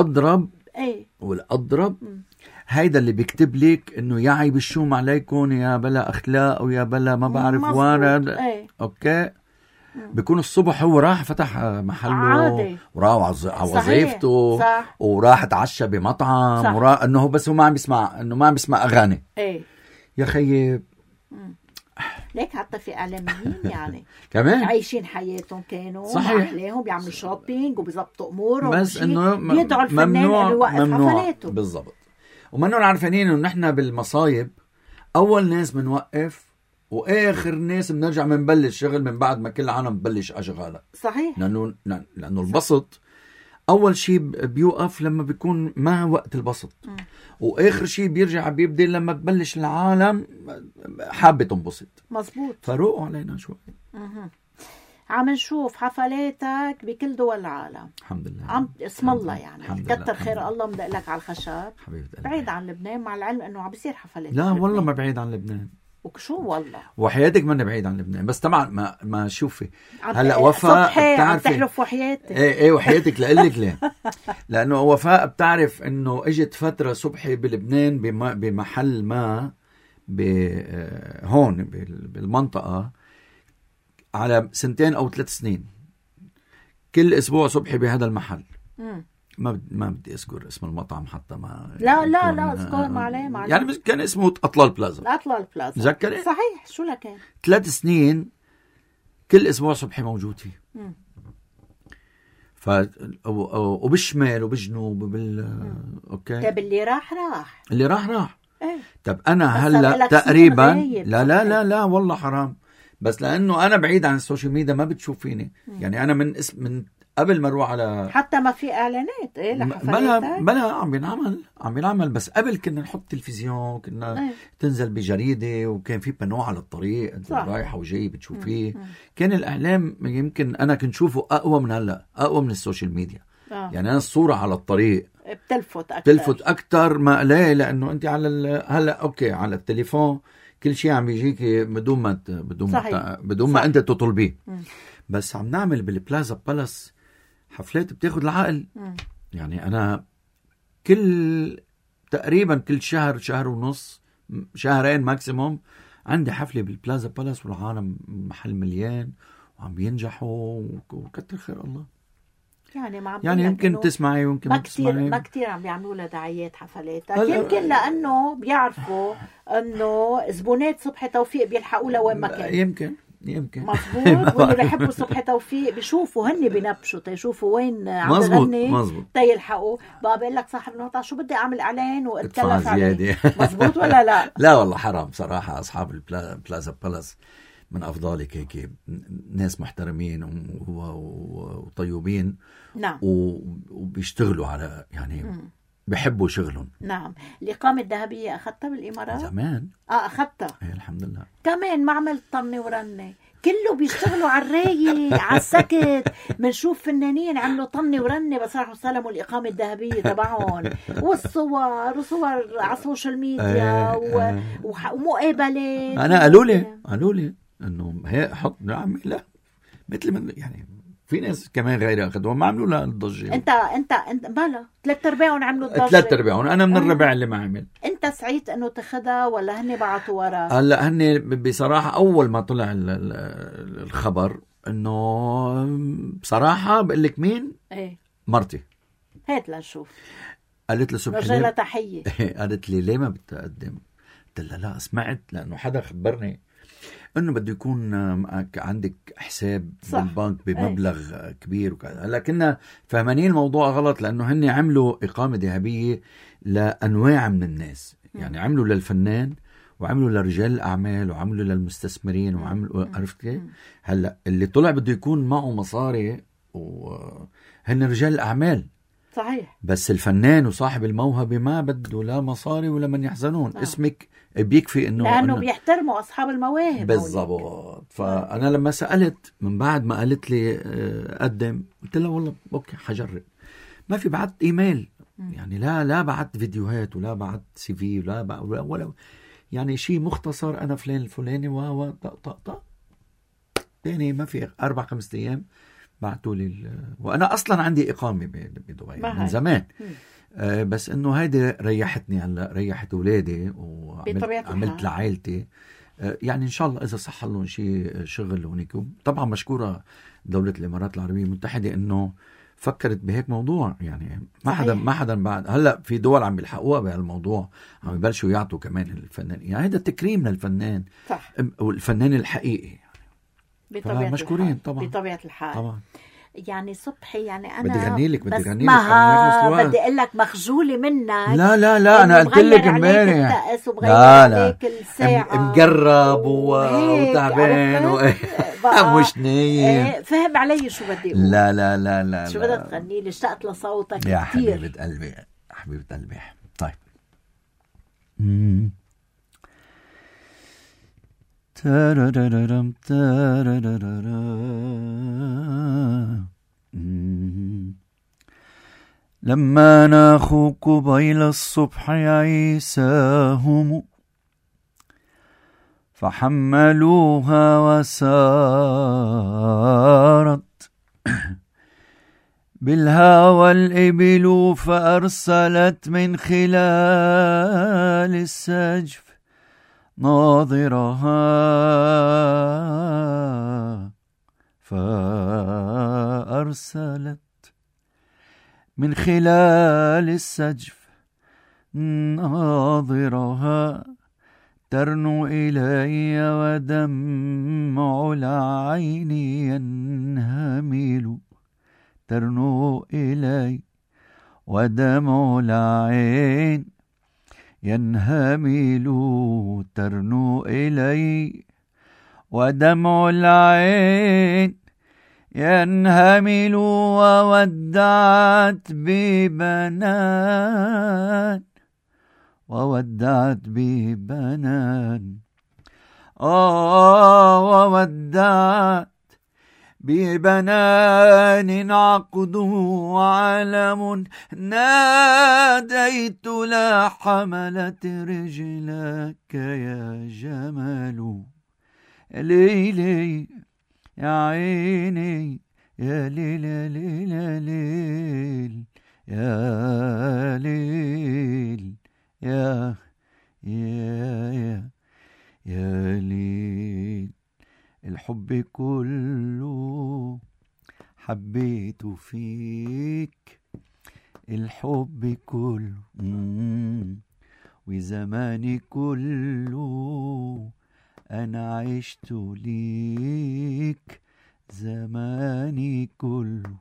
والاضرب هيدا اللي بيكتب لك انه يا عيب الشوم عليكم، يا بلا اخلاق، ويا بلا ما بعرف وارد. اوكي، بيكون الصبح هو راح فتح محله عادي، وراح على وظيفته، وراح اتعشى بمطعم، وراح انه بس هو ما عم بيسمع اغاني. يا خيي ليك حتى في اعلاميين يعني كمان عايشين حياتهم، كانوا صحيح اهلهم بيعملوا شوبينج وبيظبطوا امورهم، بس انه بيدعوا الفنان انه يوقف حفلاته. بالضبط. ومنهم عارفين انه نحن بالمصايب اول ناس بنوقف واخر ناس بنرجع بنبلش شغل من بعد ما كل العالم ببلش اشغالها. صحيح. لانه البسط اول شيء بيوقف لما بيكون ما وقت البسط، واخر شيء بيرجع بيبدأ لما تبلش العالم حابه تنبسط. مزبوط. فروقوا علينا شوي. عم نشوف حفلاتك بكل دول العالم الحمد لله، اسم الله يعني كتر خير الله مدق لك على الخشب. حبيبتي بعيد عن لبنان، مع العلم انه عم بيصير حفلات. لا والله ما بعيد عن لبنان، وشو والله وحياتك ما بعيد عن لبنان، بس طبعا ما شوفي هلا وفاء بتعرفي تحلف وحياتك. ايه وحياتك لقلك ليه. لانه وفاء بتعرف انه اجت فتره صبحي بلبنان بمحل ما هون بالمنطقه على 2 أو 3 سنين، كل اسبوع صبحي بهذا المحل. ما بدي اذكر اسم المطعم حتى ما لا اذكر ما عليه يعني كان اسمه اطلال بلازا. تذكري؟ صحيح. شو لكان 3 سنين كل اسبوع صبحي موجود فيه. وبالشمال وبالجنوب اوكي. طب اللي راح ايه. طب انا هلا تقريبا لا والله حرام، بس لانه انا بعيد عن السوشيال ميديا ما بتشوفيني. يعني انا من قبل ما اروح على حتى ما في اعلانات لحفلاتك. بلا عم بينعمل بس قبل كنا نحط تلفزيون، كنا تنزل بجريده، وكان في بانو على الطريق انت رايحه وجاي بتشوفيه. كان الاعلام يمكن انا كنت شوفه اقوى من هلا، اقوى من السوشيال ميديا. يعني انا الصوره على الطريق بتلفت اكثر ما ليه، لانه انت على هلا اوكي على التليفون كل شيء عم بيجيك بدون ما انت تطلبيه. بس عم نعمل بالبلازا بالاس حفلات بتاخد العقل. يعني انا تقريبا كل شهر ونص، شهرين ماكسيموم، عندي حفلة بالبلازا بالاس، والعالم محل مليان وعم بينجحوا، وكتر خير الله. يعني يمكن تسمعي ويمكن ما تسمعي. ما كتير عم بيعملوا لها دعايات حفلاتك، يمكن لأنه بيعرفوا أنه زبونات صبحي توفيق بيلحقوا لها وين ما كان. يمكن مظبوط. واللي بيحبوا صبحي توفيق بيشوفوا هني بنبشوا تيشوفوا وين عم بغني تيلحقوا. بقى بقول لك صاحب المقطع شو بدي أعمل إعلان واتكلف عليه. مظبوط ولا لا؟ لا والله حرام صراحة. أصحاب البلازا بالاس من أفضلك، هيك ناس محترمين وطيبين. نعم. وبيشتغلوا على يعني بحبوا شغلهم. نعم. الإقامة الذهبية أخذتها بالإمارات؟ زمان. أخذتها. الحمد لله. كمان ما عملت طنة ورنة، كله بيشتغلوا على الرايق على السكت. بنشوف فنانين عملوا طني ورنة بس راحوا استلموا الإقامة الذهبية تبعهم، والصور على السوشيال ميديا ومقابلات. أنا قالوا لي إنه هي حط نعم لا مثل من يعني في ناس كمان غير أخذوها ما عملوا لها الضجة. انت بلا 3/4 عملوا الضجة. 3/4 أنا من الربع اللي ما عمل. انت سعيت انه تاخدها ولا هني بعتوا ورا؟ هلا هني بصراحة أول ما طلع الخبر إنه بصراحة بقول لك مين؟ ايه مرتي. هات لنشوف. قالت لي صبحي رجالة تحية. قالت لي ليه ما بتقدم؟ قلت لها لا سمعت لأنه حدا خبرني انه بده يكون عندك حساب بالبنك بمبلغ كبير وكذا. لكننا فهمانين الموضوع غلط لانه هن عملوا اقامه ذهبيه لانواع من الناس، يعني عملوا للفنان وعملوا لرجال الاعمال وعملوا للمستثمرين وعملوا عرفت كيف. هلا اللي طلع بده يكون معه مصاري وهن رجال الاعمال صحيح، بس الفنان وصاحب الموهبه ما بده لا مصاري ولا من يحزنون. اسمك بيكفي انه لانه بيحترموا اصحاب المواهب بالضبط. فانا لما سالت من بعد ما قالت لي قدم، قلت لها والله اوكي حجرب. ما في بعت ايميل يعني لا بعت فيديوهات ولا بعت سي في ولا يعني شيء مختصر انا فلان الفلاني و طق تاني ما في 4-5 ايام بعتوا لي وانا اصلا عندي اقامه بدبي من زمان. بس انه هيدي ريحتني. هلا ريحت اولادي وعملت لعائلتي. يعني ان شاء الله اذا صح لهم شيء شغل هونيك. طبعا مشكوره دوله الامارات العربيه المتحده انه فكرت بهيك موضوع. يعني ما حدا بعد هلا في دول عم بيلحقوها بهالموضوع، عم يبلشوا يعطوا كمان الفنان. يعني هذا تكريم للفنان صح، والفنان الحقيقي بطبيعه مشكورين الحال. طبعا بطبيعه الحال طبعا. يعني صبحي يعني انا بدي غني لك بدي اقول لك مخجوله منك. لا انا قلت لك امبارح لا الساعه مقرب وتعبان ومش نايم. فهم علي شو بدي اقول. لا شو بدك تغني لي؟ اشتقت لصوتك يا كثير حبيبه قلبي. طيب تارارارم لما ناخوا قبيل الصبح عيساهم فحملوها وسارت بالهوى الإبل فأرسلت من خلال السجف ناظرها فأرسلت من خلال السجف ناظرها ترنو إلي ودمع العين ينهمل ترنو إلي ودمع العين ينهمل ترنو إلي ودمع العين ينهمل وودعت ببنان وودعت ببنان عقده علم ناديت لا حملت رجلك يا جمال ليلي يا عيني يا ليل يا ليل يا ليل يا ليل الحب كله حبيت فيك الحب كله وزماني كله أنا عشت ليك زماني كله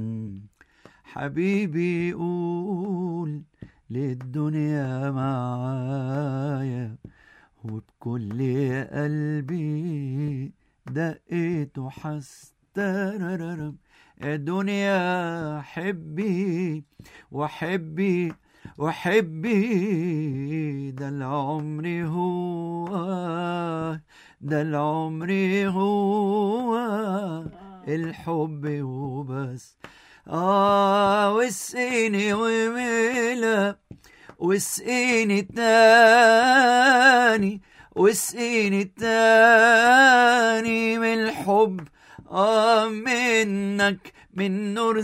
حبيبي قول للدنيا معايا وبكل قلبي دقيت وحستررم الدنيا حبي وحبي ده العمر هو ده العمر هو الحب وبس. واسقيني وملا واسقيني التاني، واسقيني التاني من الحب منك، من نور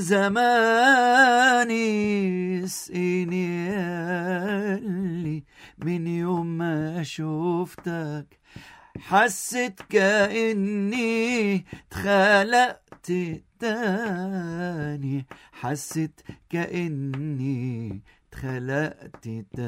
زماني. اسقيني ياللي من يوم ما شوفتك حسيت كأني اتخلقت تاني، حسيت كأني اتخلقت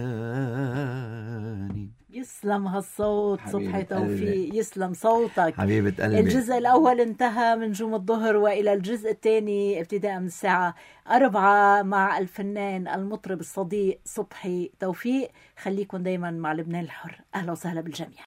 تاني. يسلم هالصوت صبحي توفيق، يسلم صوتك حبيبة قلبي. الجزء الأول انتهى من نجوم الظهر، وإلى الجزء الثاني ابتداء من الساعة 4 مع الفنان المطرب الصديق صبحي توفيق. خليكم دايما مع لبنان الحر. أهلا وسهلا بالجميع.